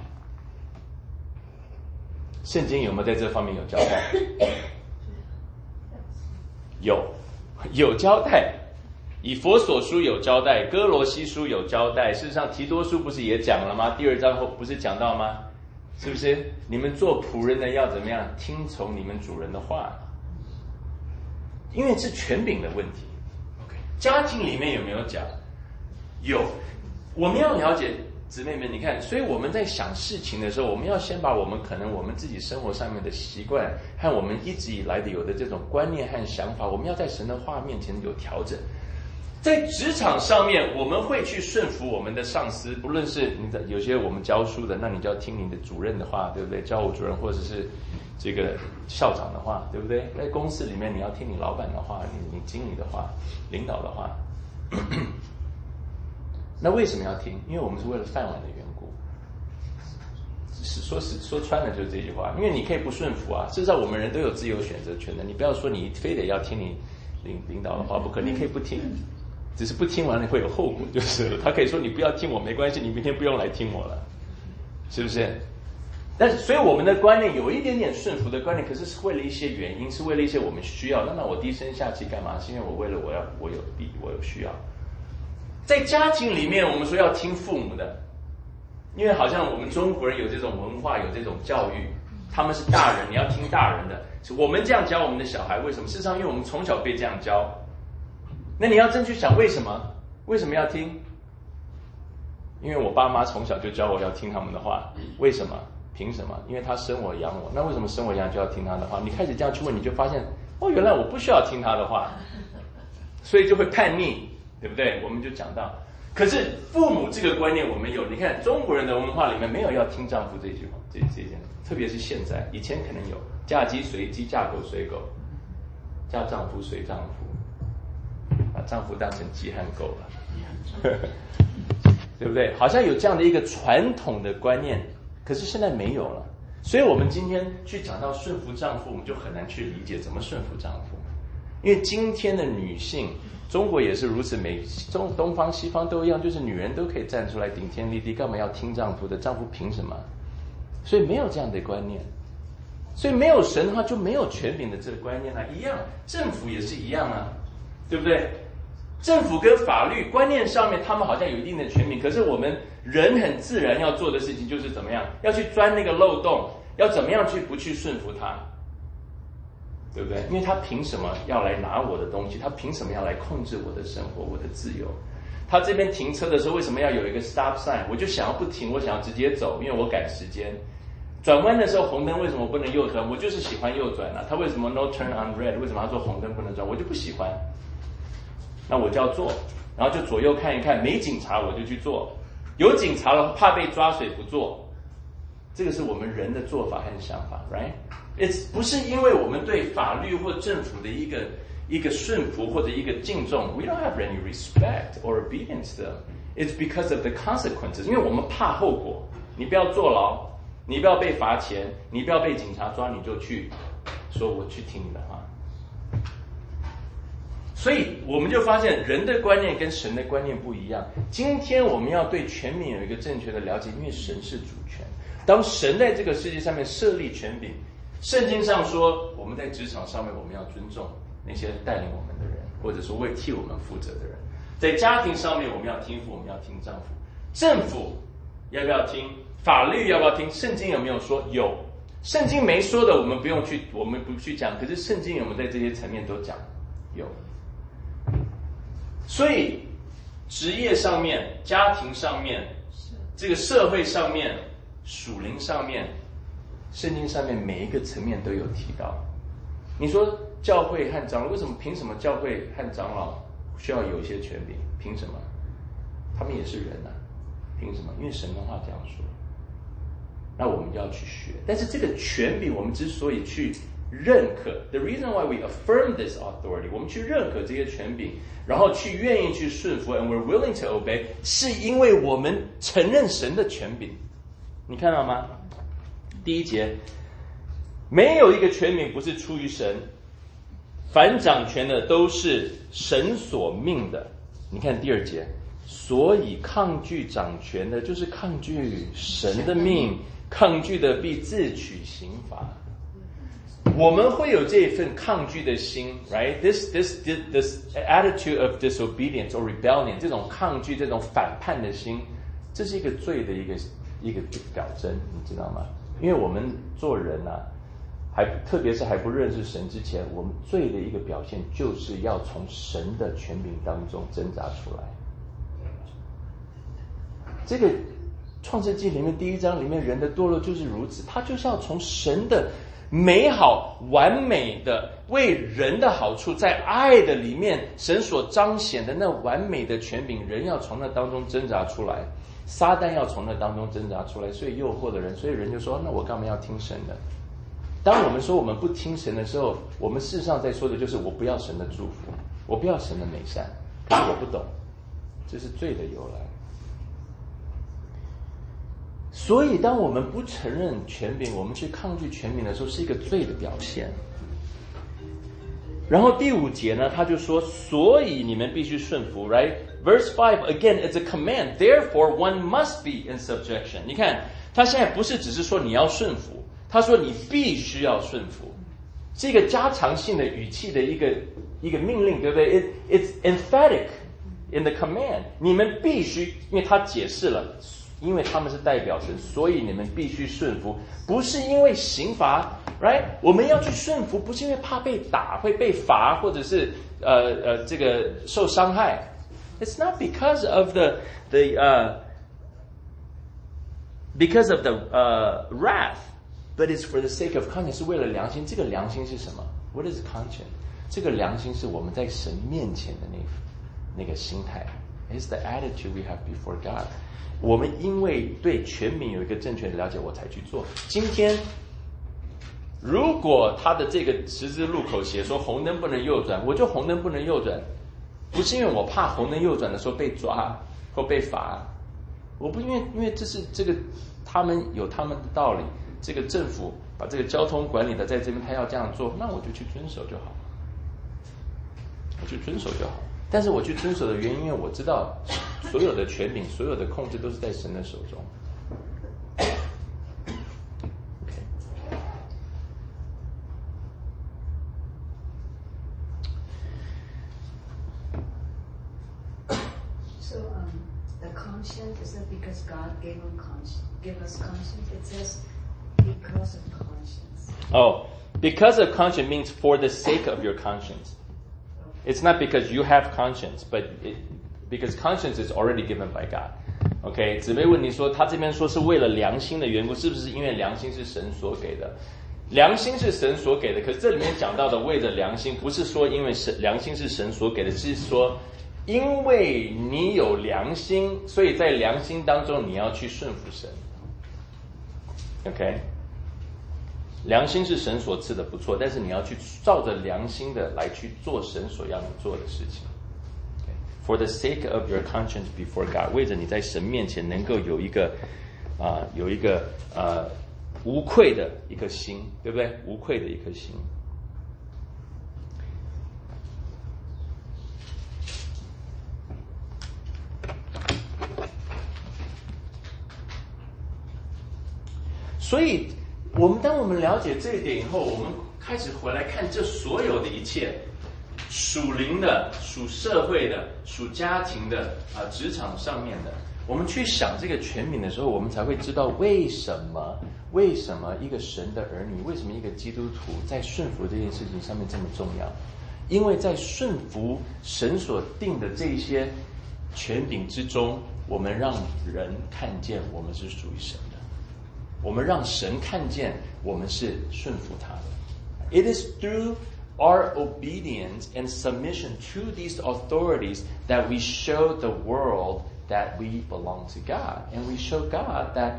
圣经有没有在这方面有交代？有，有交代。以弗所书有交代，哥罗西书有交代，事实上提多书不是也讲了吗？第二章后不是讲到吗？是不是你们做仆人的要怎么样听从你们主人的话？因为是权柄的问题。 OK， 家庭里面有没有讲？有。我们要了解姊妹们，你看，所以我们在想事情的时候，我们要先把我们可能我们自己生活上面的习惯和我们一直以来的有的这种观念和想法，我们要在神的话面前有调整。在职场上面，我们会去顺服我们的上司，不论是你的有些我们教书的，那你就要听你的主任的话，对不对？教务主任或者是这个校长的话，对不对？在公司里面，你要听你老板的话，你你经理的话，领导的话。那为什么要听？因为我们是为了饭碗的缘故。是说是说穿了就是这句话，因为你可以不顺服啊。事实上，我们人都有自由选择权的。你不要说你非得要听你领领导的话不可，你可以不听。只是不听完了会有后果，就是了。他可以说你不要听我没关系，你明天不用来听我了，是不是？但是所以我们的观念有一点点顺服的观念，可是是为了一些原因，是为了一些我们需要。那那我低声下气干嘛？是因为我为了我要我有必我有需要。在家庭里面，我们说要听父母的，因为好像我们中国人有这种文化，有这种教育，他们是大人，你要听大人的。我们这样教我们的小孩，为什么？事实上，因为我们从小被这样教。那你要真去想为什么？为什么要听？因为我爸妈从小就教我要听他们的话。为什么？凭什么？因为他生我养我。那为什么生我养就要听他的话？你开始这样去问，你就发现哦，原来我不需要听他的话，所以就会叛逆，对不对？我们就讲到，可是父母这个观念我们有。你看中国人的文化里面没有要听丈夫这句话，这这件，特别是现在，以前可能有嫁鸡随鸡，嫁狗随狗，嫁丈夫随丈夫。把丈夫当成鸡和狗了，对不对？好像有这样的一个传统的观念，可是现在没有了。所以我们今天去讲到顺服丈夫，我们就很难去理解怎么顺服丈夫。因为今天的女性，中国也是如此，美中东方西方都一样，就是女人都可以站出来顶天立地，干嘛要听丈夫的？丈夫凭什么？所以没有这样的观念。所以没有神的话，就没有权柄的这个观念啊，一样，政府也是一样啊。对不对？政府跟法律观念上面，他们好像有一定的权柄，可是我们人很自然要做的事情就是怎么样，要去钻那个漏洞，要怎么样去不去顺服他，对不对？因为他凭什么要来拿我的东西？他凭什么要来控制我的生活、我的自由？他这边停车的时候为什么要有一个 stop sign？ 我就想要不停，我想要直接走，因为我赶时间。转弯的时候红灯为什么不能右转？我就是喜欢右转啊。他为什么 no turn on red？ 为什么他说红灯不能转？我就不喜欢。那我就要做，然后就左右看一看，没警察我就去做，有警察了怕被抓所以不做。这个是我们人的做法和想法 ，right？ It's 不是因为我们对法律或政府的一个一个顺服或者一个敬重 ，we don't have any respect or obedience to them. It's because of the consequences. 因为我们怕后果，你不要坐牢，你不要被罚钱，你不要被警察抓，你就去说我去听你的话。所以我们就发现人的观念跟神的观念不一样。今天我们要对权柄有一个正确的了解，因为神是主权。当神在这个世界上面设立权柄，圣经上说我们在职场上面我们要尊重那些带领我们的人，或者说为替我们负责的人。在家庭上面我们要听父，我们要听丈夫。政府要不要听？法律要不要听？圣经有没有说？有。圣经没说的我们不用去，我们不去讲，可是圣经有没有在这些层面都讲？有。所以职业上面、家庭上面、这个社会上面、属灵上面，圣经上面每一个层面都有提到。你说教会和长老为什么？凭什么教会和长老需要有一些权柄？凭什么？他们也是人啊，凭什么？因为神的话这样说。那我们就要去学。但是这个权柄，我们之所以去认可 ，the reason why we affirm this authority， 我们去认可这些权柄，然后去愿意去顺服 ，and we're willing to obey， 是因为我们承认神的权柄。你看到吗？第一节，没有一个权柄不是出于神，凡掌权的都是神所命的。你看第二节，所以抗拒掌权的，就是抗拒神的命，抗拒的必自取刑罚。我们会有这份抗拒的心 ，right? This this this attitude of disobedience or rebellion， 这种抗拒、这种反叛的心，这是一个罪的一个一个表征，你知道吗？因为我们做人啊，还特别是还不认识神之前，我们罪的一个表现就是要从神的权柄当中挣扎出来。这个创世纪里面第一章里面人的堕落就是如此，他就是要从神的美好完美的为人的好处，在爱的里面神所彰显的那完美的权柄，人要从那当中挣扎出来，撒旦要从那当中挣扎出来，所以诱惑的人，所以人就说，那我干嘛要听神的？当我们说我们不听神的时候，我们事实上在说的就是我不要神的祝福，我不要神的美善，可是我不懂，这是罪的由来。所以当我们不承认权柄，我们去抗拒权柄的时候，是一个罪的表现。然后第五节呢，他就说，所以你们必须顺服 ，right? Verse five again, it's a command. Therefore, one must be in subjection. 你看，他现在不是只是说你要顺服，他说你必须要顺服，是一个加强性的语气的一个一个命令，对不对 ？It it's emphatic in the command. 你们必须，因为他解释了。因为他们是代表神，所以你们必须顺服，不是因为刑罚 ，right？ 我们要去顺服，不是因为怕被打会被罚，或者是呃呃这个受伤害。It's not because of the the uh because of the uh wrath, but it's for the sake of conscience， 是为了良心。这个良心是什么 ？What is conscience？ 这个良心是我们在神面前的那那个心态。It's the attitude we have before God。我们因为对权柄有一个正确的了解，我才去做。今天，如果他的这个十字路口写说红灯不能右转，我就红灯不能右转，不是因为我怕红灯右转的时候被抓或被罚，我不因为因为这是这个他们有他们的道理，这个政府把这个交通管理的在这边他要这样做，那我就去遵守就好，我去遵守就好。但是我去遵守的原因，因为我知道所有的权柄、所有的控制都是在神的手中。Okay. So, um, the conscience, is that because God gave them conscience, give us conscience? It says because of conscience. Oh, because of conscience means for the sake of your conscience. It's not because you have conscience, but it, because conscience is already given by God. OK， 姊妹问你说，他这边说是为了良心的缘故，是不是因为良心是神所给的？良心是神所给的，可是这里面讲到的为了良心，不是说因为神良心是神所给的，是说因为你有良心，所以在良心当中你要去顺服神。OK。良心是神所赐的，不错，但是你要去照着良心的来去做神所要你做的事情。Okay. For the sake of your conscience before God， 为着你在神面前能够有一个啊、呃、有一个呃无愧的一颗心，对不对？无愧的一颗心。所以。我们当我们了解这一点以后，我们开始回来看这所有的一切，属灵的、属社会的、属家庭的啊、职场上面的，我们去想这个权柄的时候，我们才会知道为什么为什么一个神的儿女，为什么一个基督徒在顺服这件事情上面这么重要？因为在顺服神所定的这些权柄之中，我们让人看见我们是属于神的。我们让神看见我们是顺服他的。It is through our obedience and submission to these authorities that we show the world that we belong to God, and we show God that we submit to Him. Okay.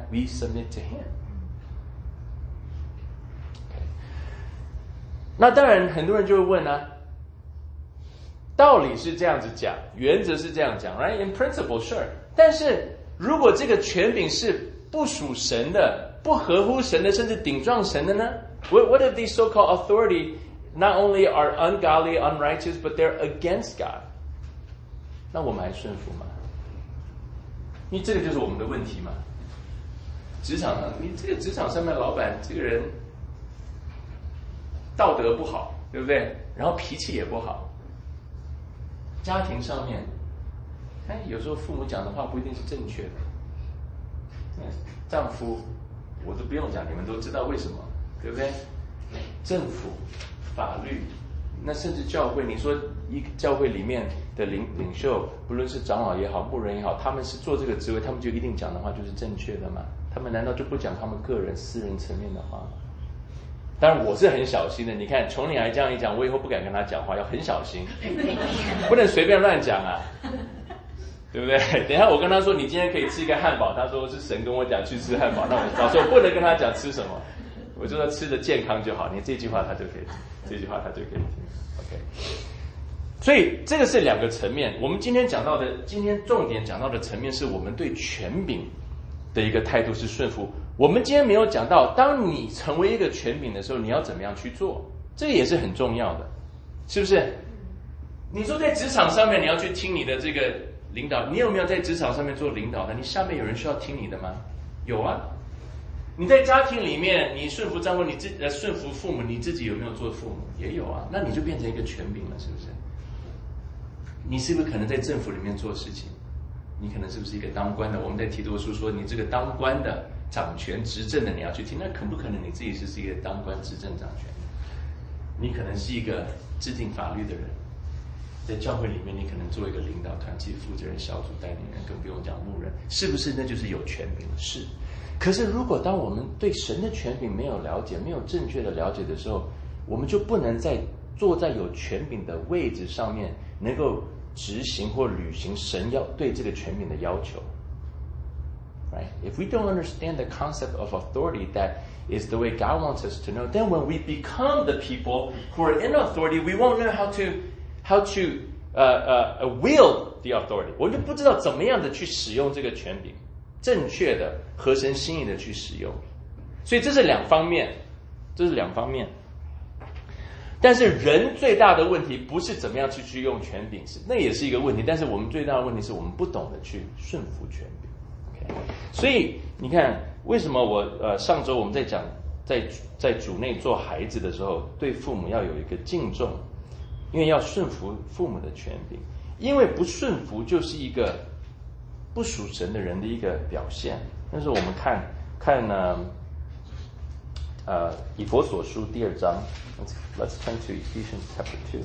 那当然很多人就会问啊，道理是这样子讲，原则是这样讲 right in principle sure， 但是如果这个权柄是不属神的，不合乎神的，甚至顶撞神的呢？ What, what if these so-called authority not only are ungodly, unrighteous, but they're against God? 那我们还顺服吗？因为这个就是我们的问题嘛。职场上，你这个职场上面老板这个人道德不好，对不对？然后脾气也不好。家庭上面，哎，有时候父母讲的话不一定是正确的。丈夫，我都不用讲，你们都知道为什么，对不对？政府、法律，那甚至教会，你说一个教会里面的领领袖，不论是长老也好，牧人也好，他们是做这个职位，他们就一定讲的话就是正确的吗？他们难道就不讲他们个人私人层面的话吗？当然我是很小心的，你看琼玲还这样一讲，我以后不敢跟他讲话，要很小心，不能随便乱讲啊，对不对？等一下我跟他说你今天可以吃一个汉堡，他说是神跟我讲去吃汉堡，那我早说不能跟他讲吃什么，我就说吃的健康就好，你这句话他就可以，这句话他就可以听 OK。 所以这个是两个层面，我们今天讲到的，今天重点讲到的层面是我们对权柄的一个态度是顺服。我们今天没有讲到，当你成为一个权柄的时候，你要怎么样去做，这个也是很重要的，是不是？你说在职场上面你要去听你的这个领导，你有没有在职场上面做领导的？你下面有人需要听你的吗？有啊。你在家庭里面，你顺服丈夫，你自呃顺服父母，你自己有没有做父母？也有啊。那你就变成一个权柄了，是不是？你是不是可能在政府里面做事情？你可能是不是一个当官的？我们在提多书说，你这个当官的、掌权执政的，你要去听。那可不可能你自己是一个当官执政掌权的？你可能是一个制定法律的人，在教会里面，你可能做一个领导团体负责人、小组带领人，更不用讲牧人，是不是？那就是有权柄了。是。可是如果当我们对神的权柄没有了解，没有正确的了解的时候，我们就不能在坐在有权柄的位置上面，能够执行或履行神要对这个权柄的要求。Right? If we don't understand the concept of authority that is the way God wants us to know, then when we become the people who are in authority, we won't know how to how to uh, uh, wield the authority. 我们就不知道怎么样的去使用这个权柄，正确的、合神心意的去使用。所以这是两方面，这是两方面。但是人最大的问题不是怎么样去去用权柄，是那也是一个问题。但是我们最大的问题是我们不懂得去顺服权柄。OK， 所以你看，为什么我呃上周我们在讲在在主内做孩子的时候，对父母要有一个敬重，因为要顺服父母的权柄，因为不顺服就是一个不属神的人的一个表现。但是我们看看呢。呃，以弗所书第二章 let's, let's turn to Ephesians chapter two.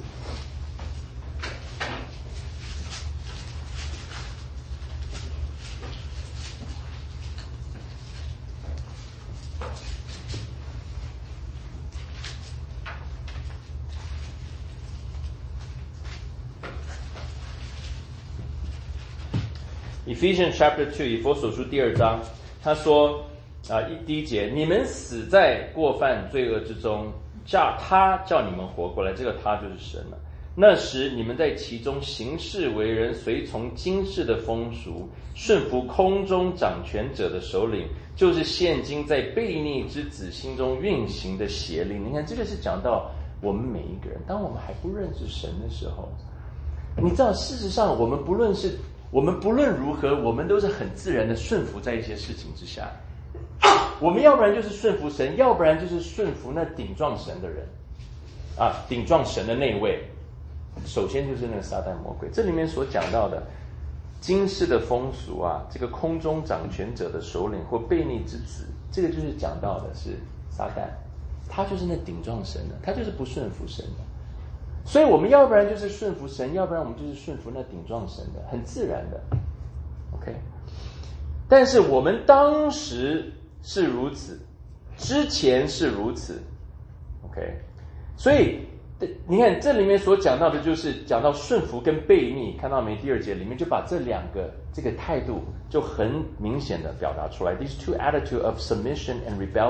Ephesians chapter two, 以弗所书第二章，他说啊，一第一节，你们死在过犯罪恶之中，叫他叫你们活过来，这个他就是神了。那时你们在其中行事为人，随从今世的风俗，顺服空中掌权者的首领，就是现今在悖逆之子心中运行的邪灵。你看，这个是讲到我们每一个人，当我们还不认识神的时候，你知道，事实上我们不论是我们不论如何，我们都是很自然的顺服在一些事情之下。我们要不然就是顺服神，要不然就是顺服那顶撞神的人啊，顶撞神的那位。首先就是那个撒旦魔鬼，这里面所讲到的今世的风俗啊，这个空中掌权者的首领或悖逆之子，这个就是讲到的是撒旦，他就是那顶撞神的，他就是不顺服神的。所以我们要不然就是顺服神，要不然我们就是顺服那顶撞神的，很自然的 OK。 但是我们当时是如此，之前是如此 OK。 所以你看这里面所讲到的就是讲到顺服跟悖逆，看到没？第二节里面就把这两个这个态度就很明显的表达出来。 These two attitudes of submission and rebellion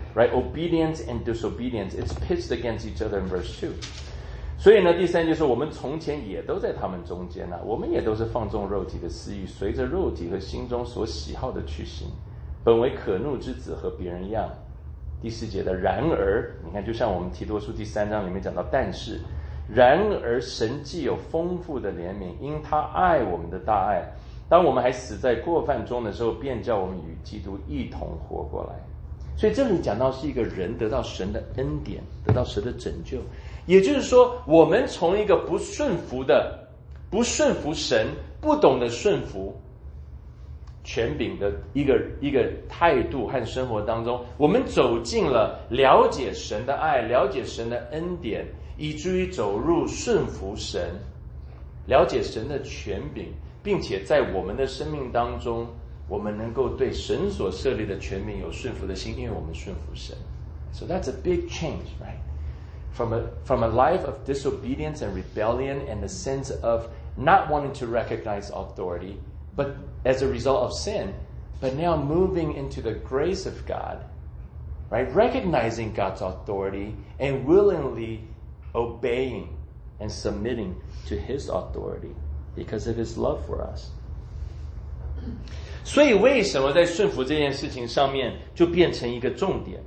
right? Obedience and disobedience. It's pitched against each other in verse two. 所以呢，第三就是我们从前也都在他们中间啊，我们也都是放纵肉体的私欲，随着肉体和心中所喜好的去行，本为可怒之子，和别人一样。第四节的然而，你看就像我们提多书第三章里面讲到，但是然而神既有丰富的怜悯，因他爱我们的大爱，当我们还死在过犯中的时候，便叫我们与基督一同活过来。所以这里讲到是一个人得到神的恩典，得到神的拯救，也就是说我们从一个不顺服的不顺服神，不懂得顺服权柄的一个一个态度和生活当中，我们走进了了解神的爱，了解神的恩典，以至于走入顺服神，了解神的权柄，并且在我们的生命当中，我们能够对神所设立的权柄有顺服的心，因为我们顺服神。 So that's a big change, right? From a, from a life of disobedience and rebellion and the sense of not wanting to recognize authority, but as a result of sin, but now moving into the grace of God, right? Recognizing God's authority and willingly obeying and submitting to His authority because of His love for us. 所以为什么在顺服这件事情上面就变成一个重点？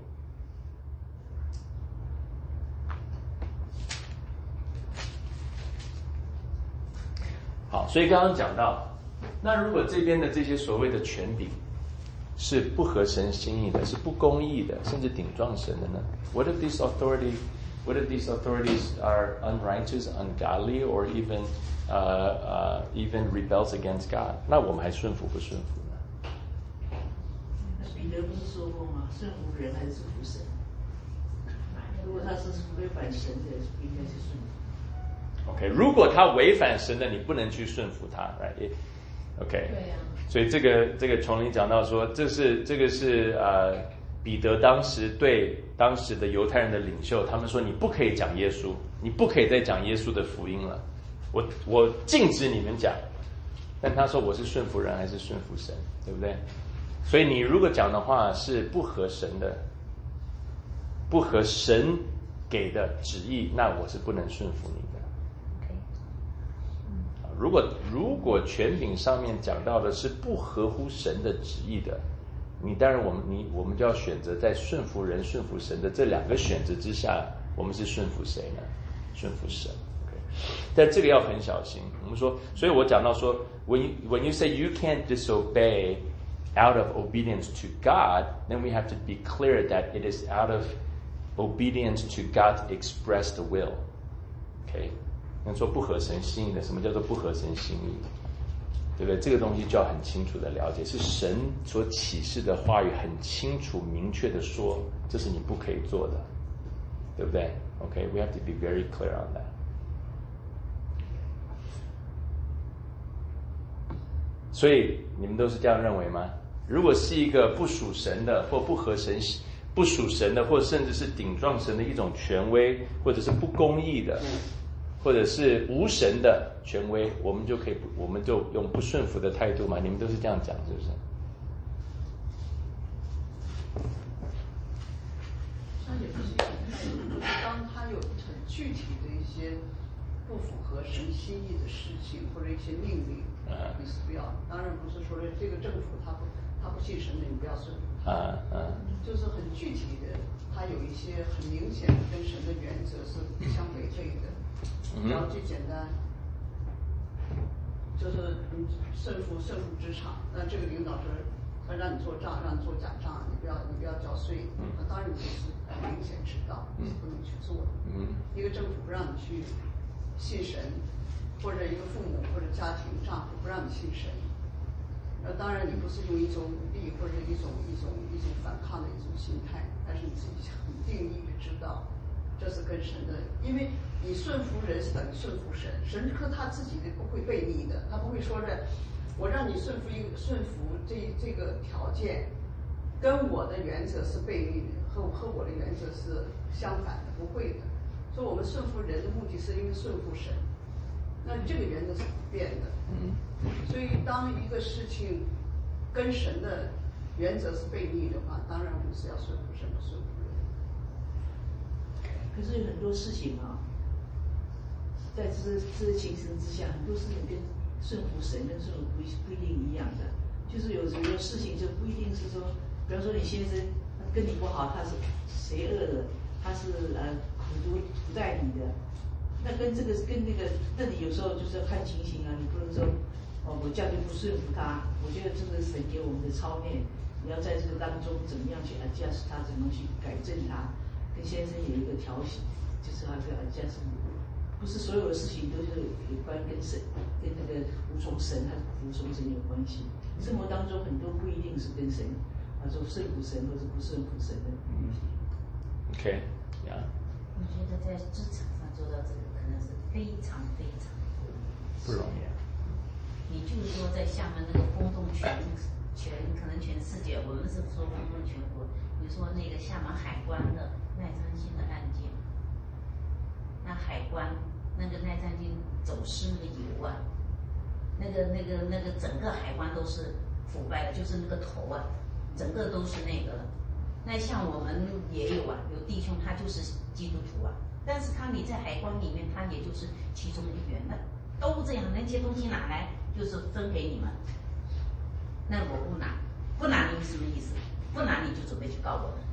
好，所以刚刚讲到，那如果这边的这些所谓的权柄是不合神心意的，是不公义的，甚至顶撞神的呢？ What if these authority, what if these authorities are unrighteous, ungodly, or even, uh, uh, even rebels against God? 那我们还顺服不顺服呢？ 那彼得不是说过吗？顺服人还是顺服神？如果他是违反神的，应该是顺服。 OK， 如果他违反神的，你不能去顺服他 ，right？ OK， 对呀、啊。 所以这个这个丛林讲到说，这是这个是呃彼得当时对当时的犹太人的领袖，他们说你不可以讲耶稣，你不可以再讲耶稣的福音了，我我禁止你们讲。但他说我是顺服人还是顺服神，对不对？所以你如果讲的话是不合神的，不合神给的旨意，那我是不能顺服你的。如果如果权柄上面讲到的是不合乎神的旨意的，你当然我们你我们就要选择在顺服人顺服神的这两个选择之下，我们是顺服谁呢？顺服神。Okay. 但这个要很小心。我们说，所以我讲到说 ，when you, when you say you can't disobey out of obedience to God, then we have to be clear that it is out of obedience to God's expressed will. Okay. 那说不合神心意的，什么叫做不合神心意？对不对？这个东西就要很清楚的了解，是神所启示的话语，很清楚明确的说，这是你不可以做的，对不对 ？OK， we have to be very clear on that. 所以你们都是这样认为吗？如果是一个不属神的，或不合神、不属神的，或甚至是顶撞神的一种权威，或者是不公义的。或者是无神的权威，我们就可以，我们就用不顺服的态度嘛？你们都是这样讲，是不是？ 那也不是一种态度，当他有很具体的一些不符合神心意的事情或者一些命令， 啊、 你是不要。当然不是说这个政府他不他不信神的，你不要顺服他。 啊啊， 就是很具体的，他有一些很明显的跟神的原则是相违背的。然后最简单，就是你胜负胜负职场，那这个领导说他让你做账，让你做假账，你不要你不要交税，那当然你是很明显知道你是不能去做的。一个政府不让你去信神，或者一个父母或者家庭丈夫不让你信神，那当然你不是用一种武力或者一种一种一种反抗的一种心态，但是你自己很定义的知道。这是跟神的，因为你顺服人是等于顺服神，神和他自己的不会背逆的，他不会说着我让你顺服一个顺服这这个条件，跟我的原则是背逆的，和和我的原则是相反的，不会的。所以我们顺服人的目的是因为顺服神，那这个原则是不变的。所以当一个事情跟神的原则是背逆的话，当然我们是要顺服神不顺服人。 可是很多事情啊，在这这情形之下，很多事情跟顺服神跟顺服不不一定一样的。就是有有的事情就不一定是说，比方说你先生跟你不好，他是谁恶的，他是呃苦毒不待你的，那跟这个跟那个，那你有时候就是要看情形啊，你不能说哦我这样就不顺服他。我觉得这个神给我们的操练，你要在这个当中怎么样去 adjust 他，怎么去改正他。跟先生有一个调息，就是那个 adjust， 不是所有的事情都是有关跟神跟那个服从神还是服从神有关系。生活当中很多不一定是跟神啊，说顺服神或者不顺服神的关系。 OK， 呀、yeah. 我觉得在职场上做到这个可能是非常非常不容易啊。 你就是说在厦门那个轰动全全可能全世界，我们是说轰动全国。比如说那个厦门海关的赖昌星的案件，那海关那个赖昌星走私那个油啊，那个那个那个整个海关都是腐败的，就是那个头啊，整个都是那个。那像我们也有啊，有弟兄他就是基督徒啊，但是他你在海关里面，他也就是其中一员，那都这样，那些东西拿来就是分给你们，那我不拿，不拿你什么意思？不拿你就准备去告我们，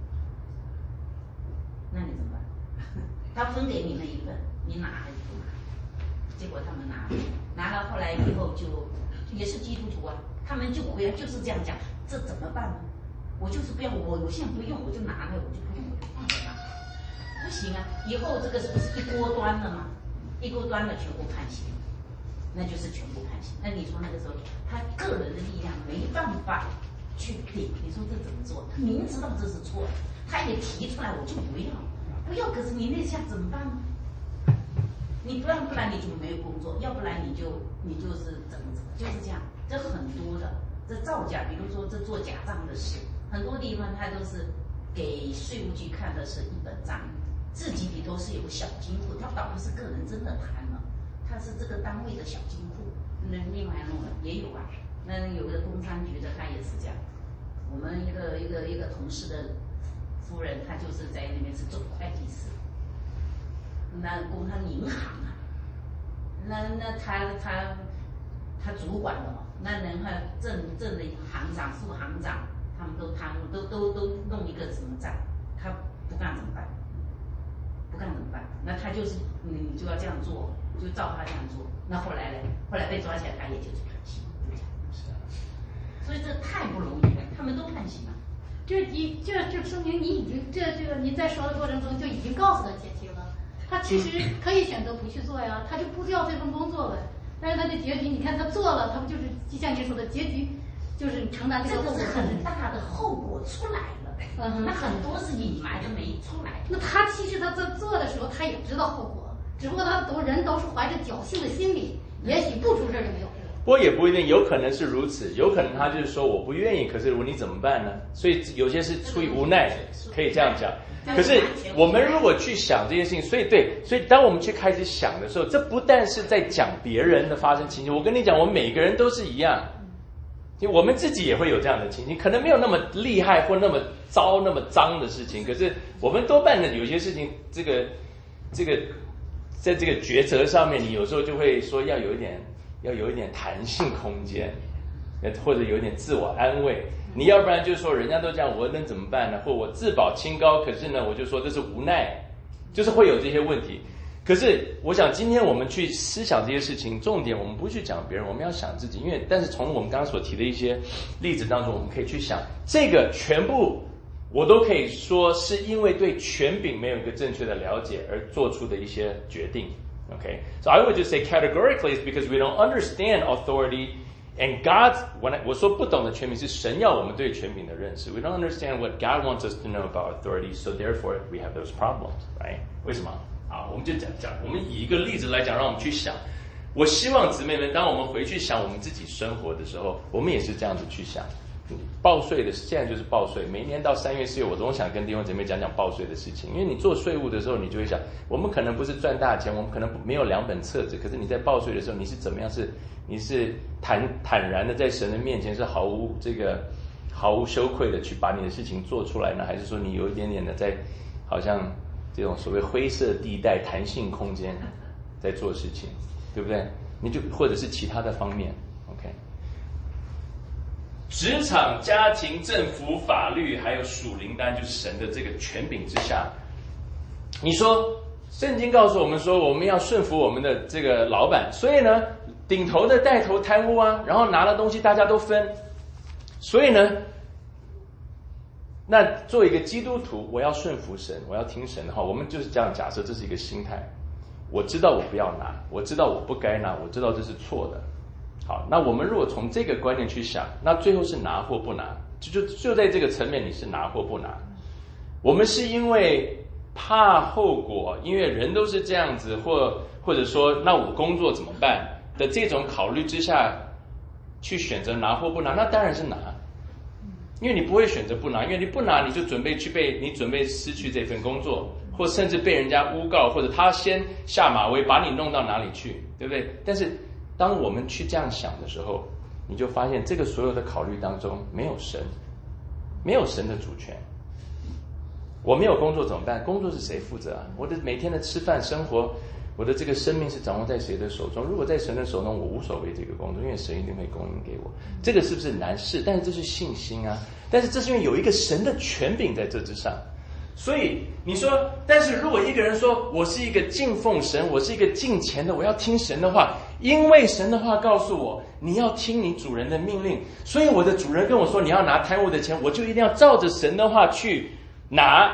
那你怎么办？他分给你那一份，你拿还是不拿？结果他们拿了，拿了后来以后就也是基督徒啊，他们就回来就是这样讲，这怎么办呢？我就是不要，我我现在不用，我就拿了，我就不用，我就放着吧。不行啊，以后这个是不是一锅端了吗？一锅端了，全部判刑，那就是全部判刑。那你说那个时候他个人的力量没办法去顶，你说这怎么做？他明知道这是错的，他也提出来，我就不要，不要。可是你那下怎么办呢？你不然不然你就没有工作，要不然你就你就是怎么怎么，就是这样。这很多的，这造假，比如说这做假账的事，很多地方他都是给税务局看的是一本账，自己里头是有个小金库，他倒不是个人真的贪了，他是这个单位的小金库。那另外弄的也有啊，那有个工商局的他也是这样。我们一个一个一个同事的夫人，她就是在那边是做会计师，那工商银行啊，那那他他他主管的嘛，那人哈正正的行长、副行长，他们都贪污，都都都弄一个什么账，他不干怎么办？不干怎么办？那他就是你你就要这样做，就照他这样做。那后来呢？后来被抓起来，他也就是判刑，就这样。所以这太不容易了，他们都判刑了。 这你这就说明你已经这这个您在说的过程中就已经告诉他结局了。他其实可以选择不去做呀，他就不要这份工作呗。但是他的结局，你看他做了，他不就是就像你说的结局，就是承担这个后果。 这个是很大的后果出来了，嗯、那很多是隐瞒着没出来。 那他其实他在做的时候，他也知道后果，只不过他都人都是怀着侥幸的心理，也许不出事就没有。 不过也不一定，有可能是如此，有可能他就是说我不愿意，可是你怎么办呢？所以有些是出于无奈，可以这样讲。可是我们如果去想这件事情，所以对，所以当我们去开始想的时候，这不但是在讲别人的发生情形，我跟你讲，我们每个人都是一样，因为我们自己也会有这样的情形，可能没有那么厉害或那么糟、那么脏的事情，可是我们多半的有些事情，这个这个在这个抉择上面，你有时候就会说要有一点。要有一点弹性空间，或者有一点自我安慰。你要不然就是说人家都这样，我能怎么办呢？或我自保清高，可是呢，我就说这是无奈，就是会有这些问题。可是我想今天我们去思想这些事情，重点我们不去讲别人，我们要想自己。因为但是从我们刚刚所提的一些例子当中，我们可以去想，这个全部我都可以说是因为对权柄没有一个正确的了解而做出的一些决定。Okay, so I would just say categorically is because we don't understand authority and God's, when I, 我说不懂的权柄是神要我们对权柄的认识。We don't understand what God wants us to know about authority, so therefore we have those problems, right? 为什么？好，我们就讲讲，我们以一个例子来讲，让我们去想。我希望姊妹们，当我们回去想我们自己生活的时候，我们也是这样子去想。报税的现在就是报税，每年到三月四月，我总想跟弟兄姐妹讲讲报税的事情。因为你做税务的时候，你就会想，我们可能不是赚大钱，我们可能没有两本册子，可是你在报税的时候，你是怎么样？是你是坦坦然的在神的面前，是毫无这个毫无羞愧的去把你的事情做出来呢？还是说你有一点点的在好像这种所谓灰色地带、弹性空间在做事情，对不对？你就或者是其他的方面 ，OK。职场、家庭、政府、法律，还有属灵，当然就是神的这个权柄之下。你说，圣经告诉我们说，我们要顺服我们的这个老板，所以呢，顶头的带头贪污啊，然后拿了东西大家都分，所以呢，那作为一个基督徒，我要顺服神，我要听神的话，我们就是这样假设，这是一个心态。我知道我不要拿，我知道我不该拿，我知道这是错的。好，那我们如果从这个观念去想，那最后是拿或不拿，就就就在这个层面，你是拿或不拿。我们是因为怕后果，因为人都是这样子，或或者说那我工作怎么办的这种考虑之下，去选择拿或不拿，那当然是拿。因为你不会选择不拿，因为你不拿，你就准备去被你准备失去这份工作，或甚至被人家诬告，或者他先下马威把你弄到哪里去，对不对？但是当我们去这样想的时候，你就发现这个所有的考虑当中没有神，没有神的主权。我没有工作怎么办？工作是谁负责啊？我的每天的吃饭生活，我的这个生命是掌握在谁的手中？如果在神的手中，我无所谓这个工作，因为神一定会供应给我。这个是不是难事？但是这是信心啊！但是这是因为有一个神的权柄在这之上。所以你说，但是如果一个人说我是一个敬奉神，我是一个敬虔的，我要听神的话，因为神的话告诉我你要听你主人的命令，所以我的主人跟我说你要拿贪污的钱，我就一定要照着神的话去拿。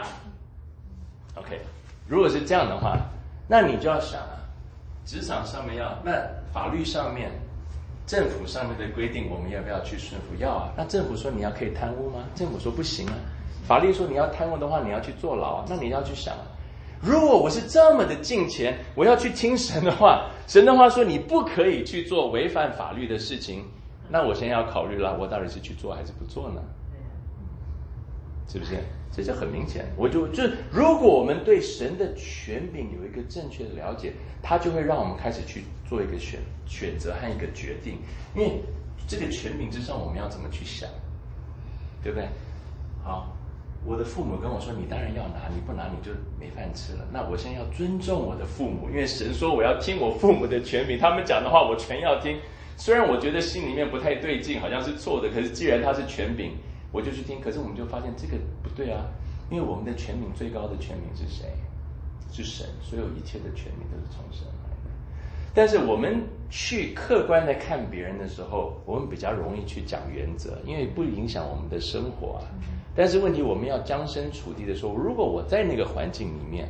OK， 如果是这样的话，那你就要想啊，职场上面要，那法律上面政府上面的规定我们要不要去顺服？要啊。那政府说你要可以贪污吗？政府说不行啊。法律说你要贪污的话你要去坐牢啊。那你要去想啊，如果我是这么的敬虔，我要去听神的话，神的话说你不可以去做违反法律的事情，那我现在要考虑了，我到底是去做还是不做呢？是不是？这就很明显。我就就如果我们对神的权柄有一个正确的了解，它就会让我们开始去做一个选选择和一个决定。因为这个权柄之上，我们要怎么去想，对不对？好，我的父母跟我说，你当然要拿，你不拿你就没饭吃了。那我现在要尊重我的父母，因为神说我要听我父母的权柄，他们讲的话我全要听。虽然我觉得心里面不太对劲，好像是错的，可是既然他是权柄，我就去听。可是我们就发现这个不对啊，因为我们的权柄最高的权柄是谁？是神，所有一切的权柄都是从神来的。但是我们去客观的看别人的时候，我们比较容易去讲原则，因为不影响我们的生活啊。但是问题我们要将身处地的说，如果我在那个环境里面，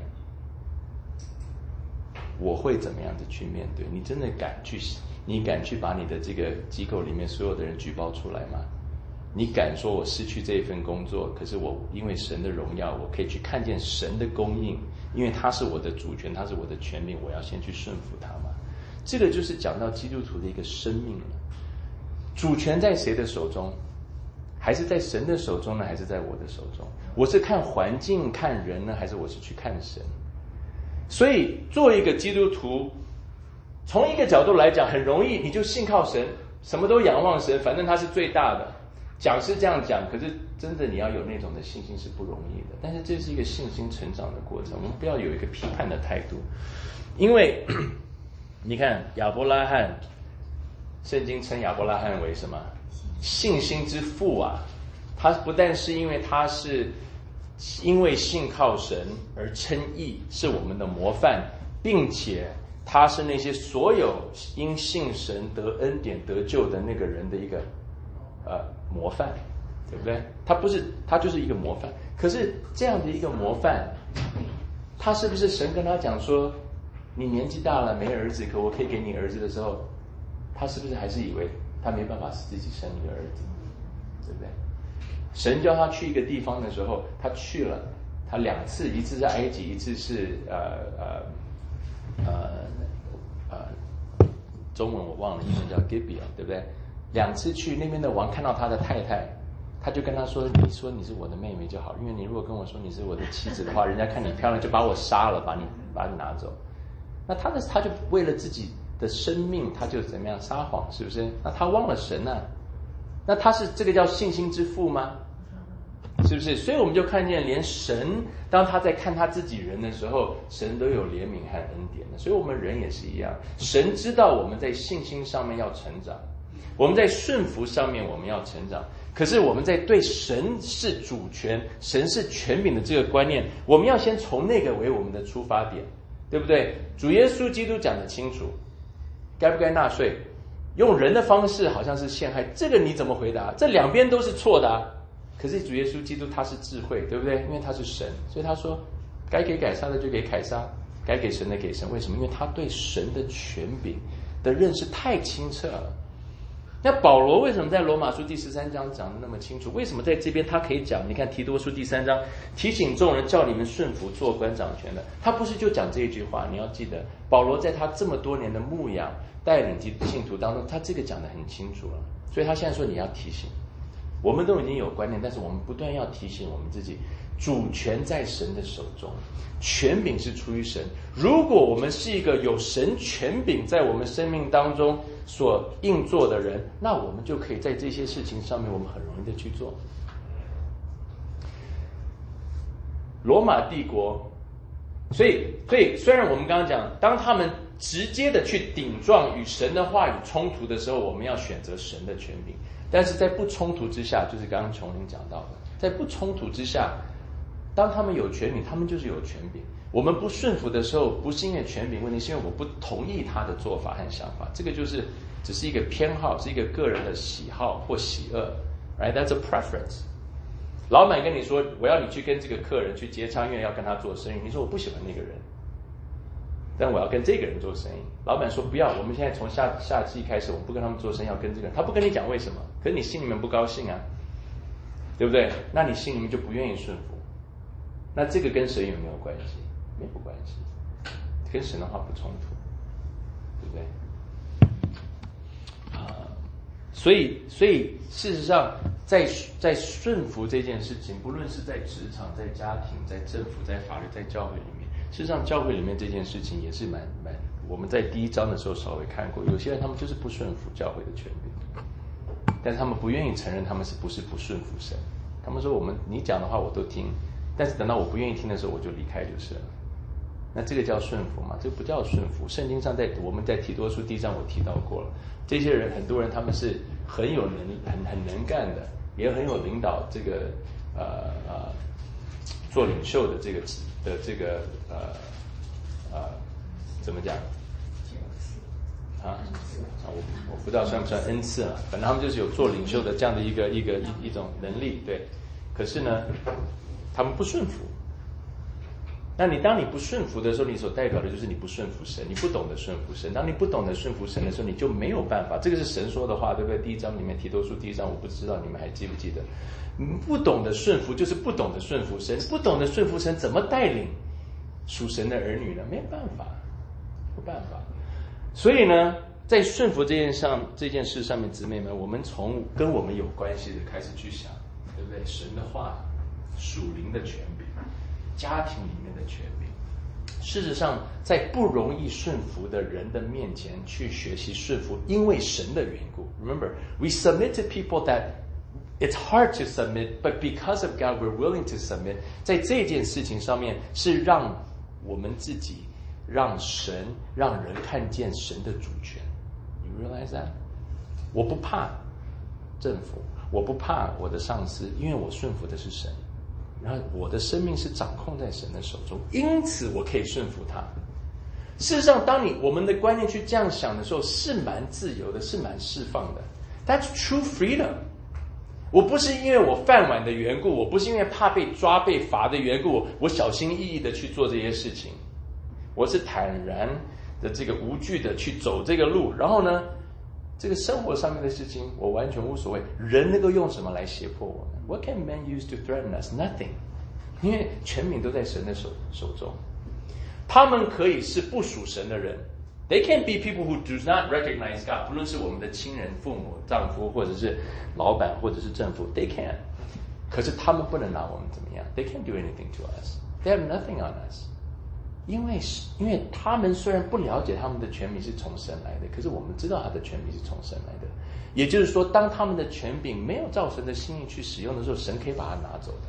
我会怎么样的去面对？你真的敢去？你敢去把你的这个机构里面所有的人举报出来吗？你敢说我失去这一份工作，可是我因为神的荣耀，我可以去看见神的供应，因为他是我的主权，他是我的权柄，我要先去顺服他吗？这个就是讲到基督徒的一个生命了。主权在谁的手中？还是在神的手中呢？还是在我的手中？我是看环境看人呢，还是我是去看神？所以作为一个基督徒，从一个角度来讲，很容易你就信靠神，什么都仰望神，反正他是最大的。讲是这样讲，可是真的你要有那种的信心是不容易的。但是这是一个信心成长的过程，我们不要有一个批判的态度。因为你看亚伯拉罕，圣经称亚伯拉罕为什么？信心之父啊。他不但是因为他是因为信靠神而称义，是我们的模范，并且他是那些所有因信神得恩典得救的那个人的一个呃模范，对不对？他不是，他就是一个模范。可是这样的一个模范，他是不是神跟他讲说，你年纪大了没儿子，可我可以给你儿子的时候，他是不是还是以为他没办法自己生一个儿子，对不对？神叫他去一个地方的时候，他去了，他两次，一次是埃及，一次是呃呃呃呃，中文我忘了，英文叫 Gibeon， 对不对？两次去那边的王看到他的太太，他就跟他说：“你说你是我的妹妹就好，因为你如果跟我说你是我的妻子的话，人家看你漂亮就把我杀了，把你把你拿走。”那他的他就为了自己的生命，他就怎么样撒谎，是不是？那他忘了神啊， 那他是这个叫信心之父吗？是不是？所以我们就看见，连神当他在看他自己人的时候，神都有怜悯和恩典的。所以我们人也是一样，神知道我们在信心上面要成长，我们在顺服上面我们要成长。可是我们在对神是主权、神是权柄的这个观念，我们要先从那个为我们的出发点，对不对？主耶稣基督讲得清楚，该不该纳税？用人的方式好像是陷害，这个你怎么回答？这两边都是错的啊。可是主耶稣基督他是智慧，对不对？因为他是神，所以他说该给凯撒的就给凯撒，该给神的给神。为什么？因为他对神的权柄的认识太清澈了。那保罗为什么在罗马书第十三章讲得那么清楚？为什么在这边他可以讲？你看提多书第三章，提醒众人叫你们顺服做官掌权的，他不是就讲这一句话？你要记得，保罗在他这么多年的牧养带领信徒当中，他这个讲得很清楚了。所以他现在说你要提醒，我们都已经有观念，但是我们不断要提醒我们自己，主权在神的手中，权柄是出于神。如果我们是一个有神权柄在我们生命当中所应做的人，那我们就可以在这些事情上面我们很容易的去做。罗马帝国，所以所以虽然我们刚刚讲，当他们直接的去顶撞与神的话语冲突的时候，我们要选择神的权柄，但是在不冲突之下，就是刚刚琼林讲到的，在不冲突之下，当他们有权柄，他们就是有权柄。我们不顺服的时候，不是因为权柄问题，是因为我不同意他的做法和想法。这个就是只是一个偏好，是一个个人的喜好或喜恶 ，right? That's a preference. 老板跟你说，我要你去跟这个客人去结昌院，要跟他做生意。你说我不喜欢那个人，但我要跟这个人做生意。老板说不要，我们现在从下下季开始，我们不跟他们做生意，要跟这个人。他不跟你讲为什么，可是你心里面不高兴啊，对不对？那你心里面就不愿意顺服。那这个跟神有没有关系？没有关系，跟神的话不冲突，对不对？啊、呃，所以，所以事实上，在在顺服这件事情，不论是在职场、在家庭、在政府、在法律、在教会里面，事实上，教会里面这件事情也是蛮蛮。我们在第一章的时候稍微看过，有些人他们就是不顺服教会的权柄，但是他们不愿意承认他们是不是不顺服神。他们说我们你讲的话我都听，但是等到我不愿意听的时候，我就离开就是了。那这个叫顺服吗？这个不叫顺服。圣经上在我们在提多书第一章我提到过了，这些人很多人他们是很有能很很能干的，也很有领导这个呃呃做领袖的这个的这个呃呃怎么讲啊？啊我我不知道算不算恩赐啊，反正他们就是有做领袖的这样的一个一个一一种能力，对。可是呢，他们不顺服。那你当你不顺服的时候，你所代表的就是你不顺服神，你不懂得顺服神。当你不懂得顺服神的时候，你就没有办法。这个是神说的话，对不对？第一章里面提多书第一章，我不知道你们还记不记得？不懂得顺服就是不懂得顺服神，不懂得顺服神，怎么带领属神的儿女呢？没有办法，没有办法。所以呢，在顺服这件上这件事上面，姊妹们，我们从跟我们有关系的开始去想，对不对？神的话，属灵的权柄，家庭里面的权柄。事实上，在不容易顺服的人的面前去学习顺服，因为神的缘故。Remember, we submit to people that it's hard to submit, but because of God, we're willing to submit. 在这件事情上面，是让我们自己、让神、让人看见神的主权。You realize that? 我不怕政府，我不怕我的上司，因为我顺服的是神。然后我的生命是掌控在神的手中，因此我可以顺服他。事实上，当你我们的观念去这样想的时候，是蛮自由的，是蛮释放的。That's true freedom. 我不是因为我饭碗的缘故，我不是因为怕被抓被罚的缘故，我小心翼翼的去做这些事情。我是坦然的这个无惧的去走这个路，然后呢，这个生活上面的事情我完全无所谓。人能够用什么来胁迫我们？ What can men use to threaten us? Nothing. 因为权柄都在神的手手中。他们可以是不属神的人。They can be people who do not recognize God. 不论是我们的亲人、父母、丈夫，或者是老板，或者是政府 ，They can. 可是他们不能拿我们怎么样。They can't do anything to us. They have nothing on us. 因为因为他们虽然不了解他们的权柄是从神来的，可是我们知道他的权柄是从神来的。也就是说，当他们的权柄没有照神的心意去使用的时候，神可以把它拿走的，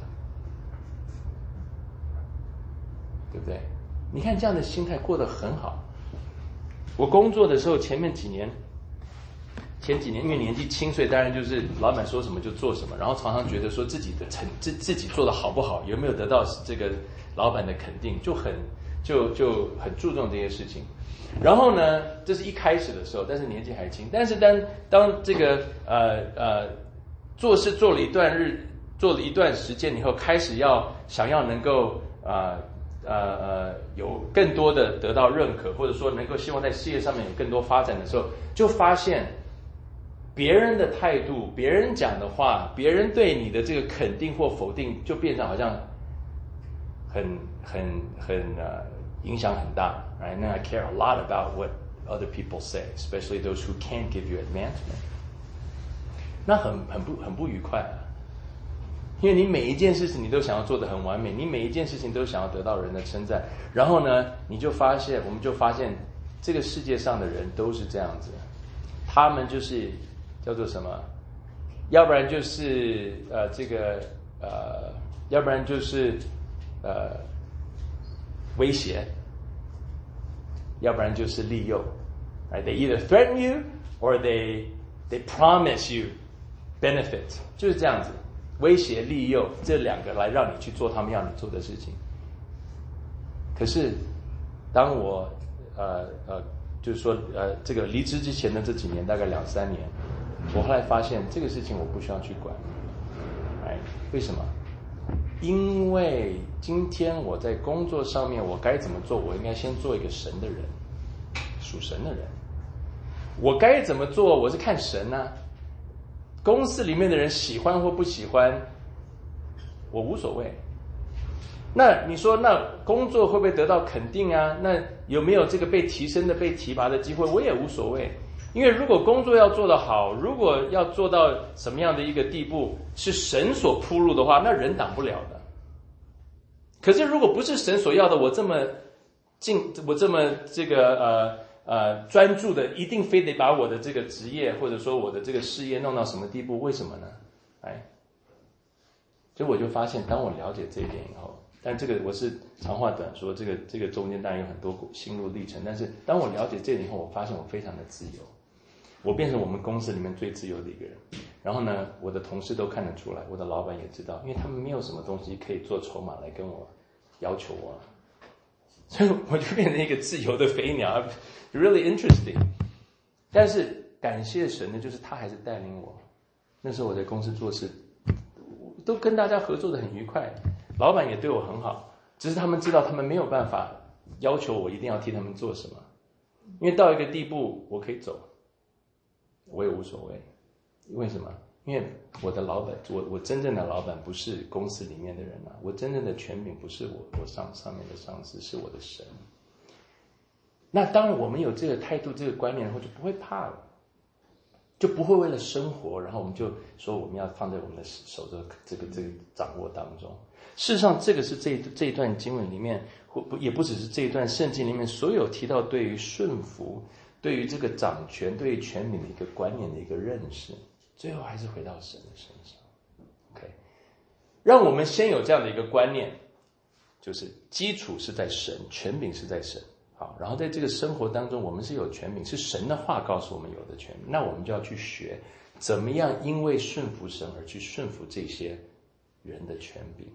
对不对？你看这样的心态过得很好。我工作的时候，前面几年，前几年因为年纪轻，所以当然就是老板说什么就做什么，然后常常觉得说自己的成自自己做的好不好，有没有得到这个老板的肯定，就很就就很注重这些事情。然后呢，这是一开始的时候，但是年纪还轻。但是当当这个呃呃做事做了一段日，做了一段时间以后，开始要想要能够啊呃呃有更多的得到认可，或者说能够希望在事业上面有更多发展的时候，就发现别人的态度、别人讲的话、别人对你的这个肯定或否定，就变成好像很很很呃。影响很大 right? And I care a lot about what other people say, especially those who can't give you advancement. 那很很不很不愉快啊，因为你每一件事情你都想要做得很完美，你每一件事情都想要得到人的称赞，然后呢，你就发现，我们就发现这个世界上的人都是这样子，他们就是叫做什么？要不然就是呃这个呃，要不然就是呃威胁。要不然就是利诱 right? They either threaten you or they, they promise you benefit. 就是这样子，威胁利诱这两个来让你去做他们要你做的事情。可是当我呃呃就是说呃这个离职之前的这几年，大概两三年，我后来发现这个事情我不需要去管。right? 为什么？因为今天我在工作上面我该怎么做，我应该先做一个神的人，属神的人。我该怎么做，我是看神啊。公司里面的人喜欢或不喜欢，我无所谓。那你说，那工作会不会得到肯定啊？那有没有这个被提升的、被提拔的机会，我也无所谓。因为如果工作要做得好，如果要做到什么样的一个地步是神所铺路的话，那人挡不了的。可是如果不是神所要的，我这么进，我这么这个呃呃专注的，一定非得把我的这个职业或者说我的这个事业弄到什么地步？为什么呢？哎，所以我就发现，当我了解这一点以后，但这个我是长话短说，这个这个中间当然有很多心路历程，但是当我了解这一点以后，我发现我非常的自由。我变成我们公司里面最自由的一个人，然后呢，我的同事都看得出来，我的老板也知道，因为他们没有什么东西可以做筹码来跟我要求我，所以我就变成一个自由的飞鸟 ，really interesting。但是感谢神的就是他还是带领我，那时候我在公司做事，都跟大家合作的很愉快，老板也对我很好，只是他们知道他们没有办法要求我一定要替他们做什么，因为到一个地步我可以走。我也无所谓，为什么？因为我的老板，我我真正的老板不是公司里面的人啊，我真正的权柄不是我我上上面的上司，是我的神。那当然我们有这个态度、这个观念，然后就不会怕了，就不会为了生活，然后我们就说我们要放在我们的手中这个这个掌握当中。事实上，这个是这这一段经文里面，或也不只是这一段圣经里面所有提到对于顺服。对于这个掌权、对于权柄的一个观念的一个认识，最后还是回到神的身上。OK， 让我们先有这样的一个观念，就是基础是在神，权柄是在神。好，然后在这个生活当中，我们是有权柄，是神的话告诉我们有的权柄，那我们就要去学怎么样因为顺服神而去顺服这些人的权柄。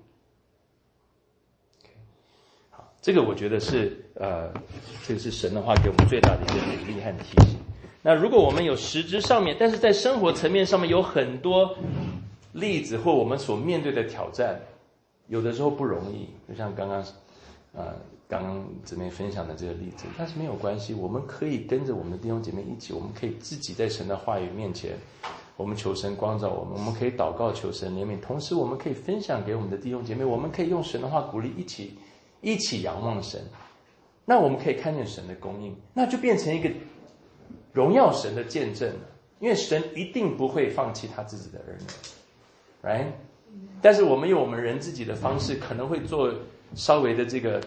这个我觉得是呃，这个是神的话给我们最大的一个鼓励和提醒。那如果我们有实质上面，但是在生活层面上面有很多例子或我们所面对的挑战，有的时候不容易，就像刚刚呃刚刚姊妹分享的这个例子，但是没有关系，我们可以跟着我们的弟兄姐妹一起，我们可以自己在神的话语面前，我们求神光照我们，我们可以祷告求神怜悯，同时我们可以分享给我们的弟兄姐妹，我们可以用神的话鼓励一起。一起仰望神，那我们可以看见神的供应，那就变成一个荣耀神的见证了。因为神一定不会放弃他自己的儿女 ，right？ 但是我们用我们人自己的方式，可能会做稍微的这个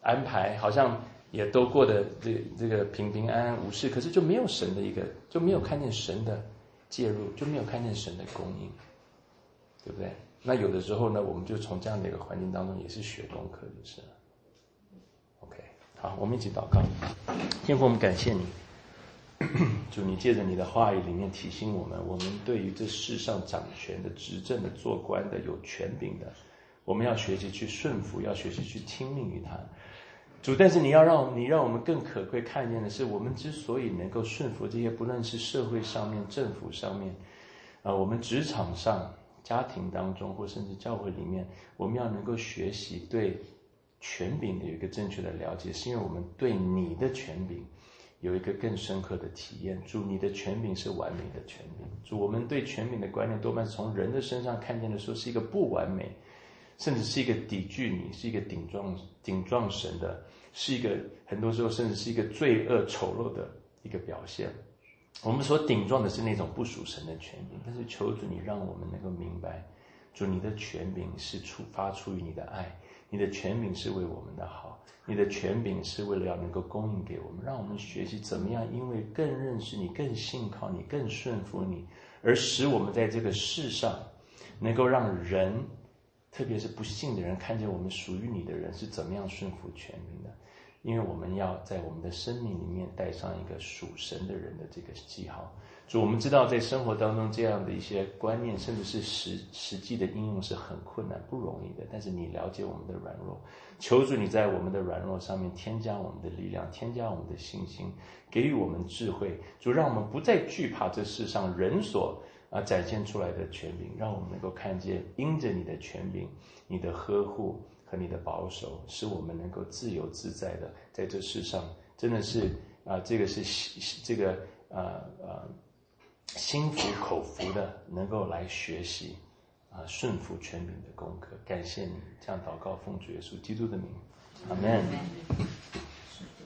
安排，好像也都过得这这个平平安安无事，可是就没有神的一个，就没有看见神的介入，就没有看见神的供应，对不对？那有的时候呢，我们就从这样的一个环境当中也是学功课，就是了。OK， 好，我们一起祷告。天父，我们感谢你。主，你借着你的话语里面提醒我们，我们对于这世上掌权的、执政的、做官的、有权柄的，我们要学习去顺服，要学习去听命于他。主，但是你要让你让我们更可贵看见的是，我们之所以能够顺服这些，不论是社会上面、政府上面，啊、呃，我们职场上、家庭当中，或甚至教会里面，我们要能够学习对权柄的有一个正确的了解，是因为我们对你的权柄有一个更深刻的体验。主，你的权柄是完美的权柄。主，我们对权柄的观念多半是从人的身上看见的时候是一个不完美，甚至是一个抵拒你，是一个顶撞顶撞神的，是一个很多时候甚至是一个罪恶丑陋的一个表现。我们所顶撞的是那种不属神的权柄，但是求主你让我们能够明白，主，你的权柄是出发出于你的爱，你的权柄是为我们的好，你的权柄是为了要能够供应给我们，让我们学习怎么样因为更认识你、更信靠你、更顺服你，而使我们在这个世上能够让人，特别是不信的人，看见我们属于你的人是怎么样顺服权柄的。因为我们要在我们的生命里面带上一个属神的人的这个记号。主，我们知道在生活当中这样的一些观念，甚至是实实际的应用是很困难不容易的，但是你了解我们的软弱，求主你在我们的软弱上面添加我们的力量，添加我们的信心，给予我们智慧。主，让我们不再惧怕这世上人所啊展现出来的权柄，让我们能够看见因着你的权柄、你的呵护和你的保守，使我们能够自由自在的在这世上，真的是啊、呃，这个是这个呃呃心服口服的，能够来学习啊、呃、顺服权柄的功课。感谢你，这样祷告奉主耶稣基督的名，阿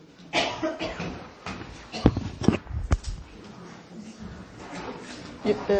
门。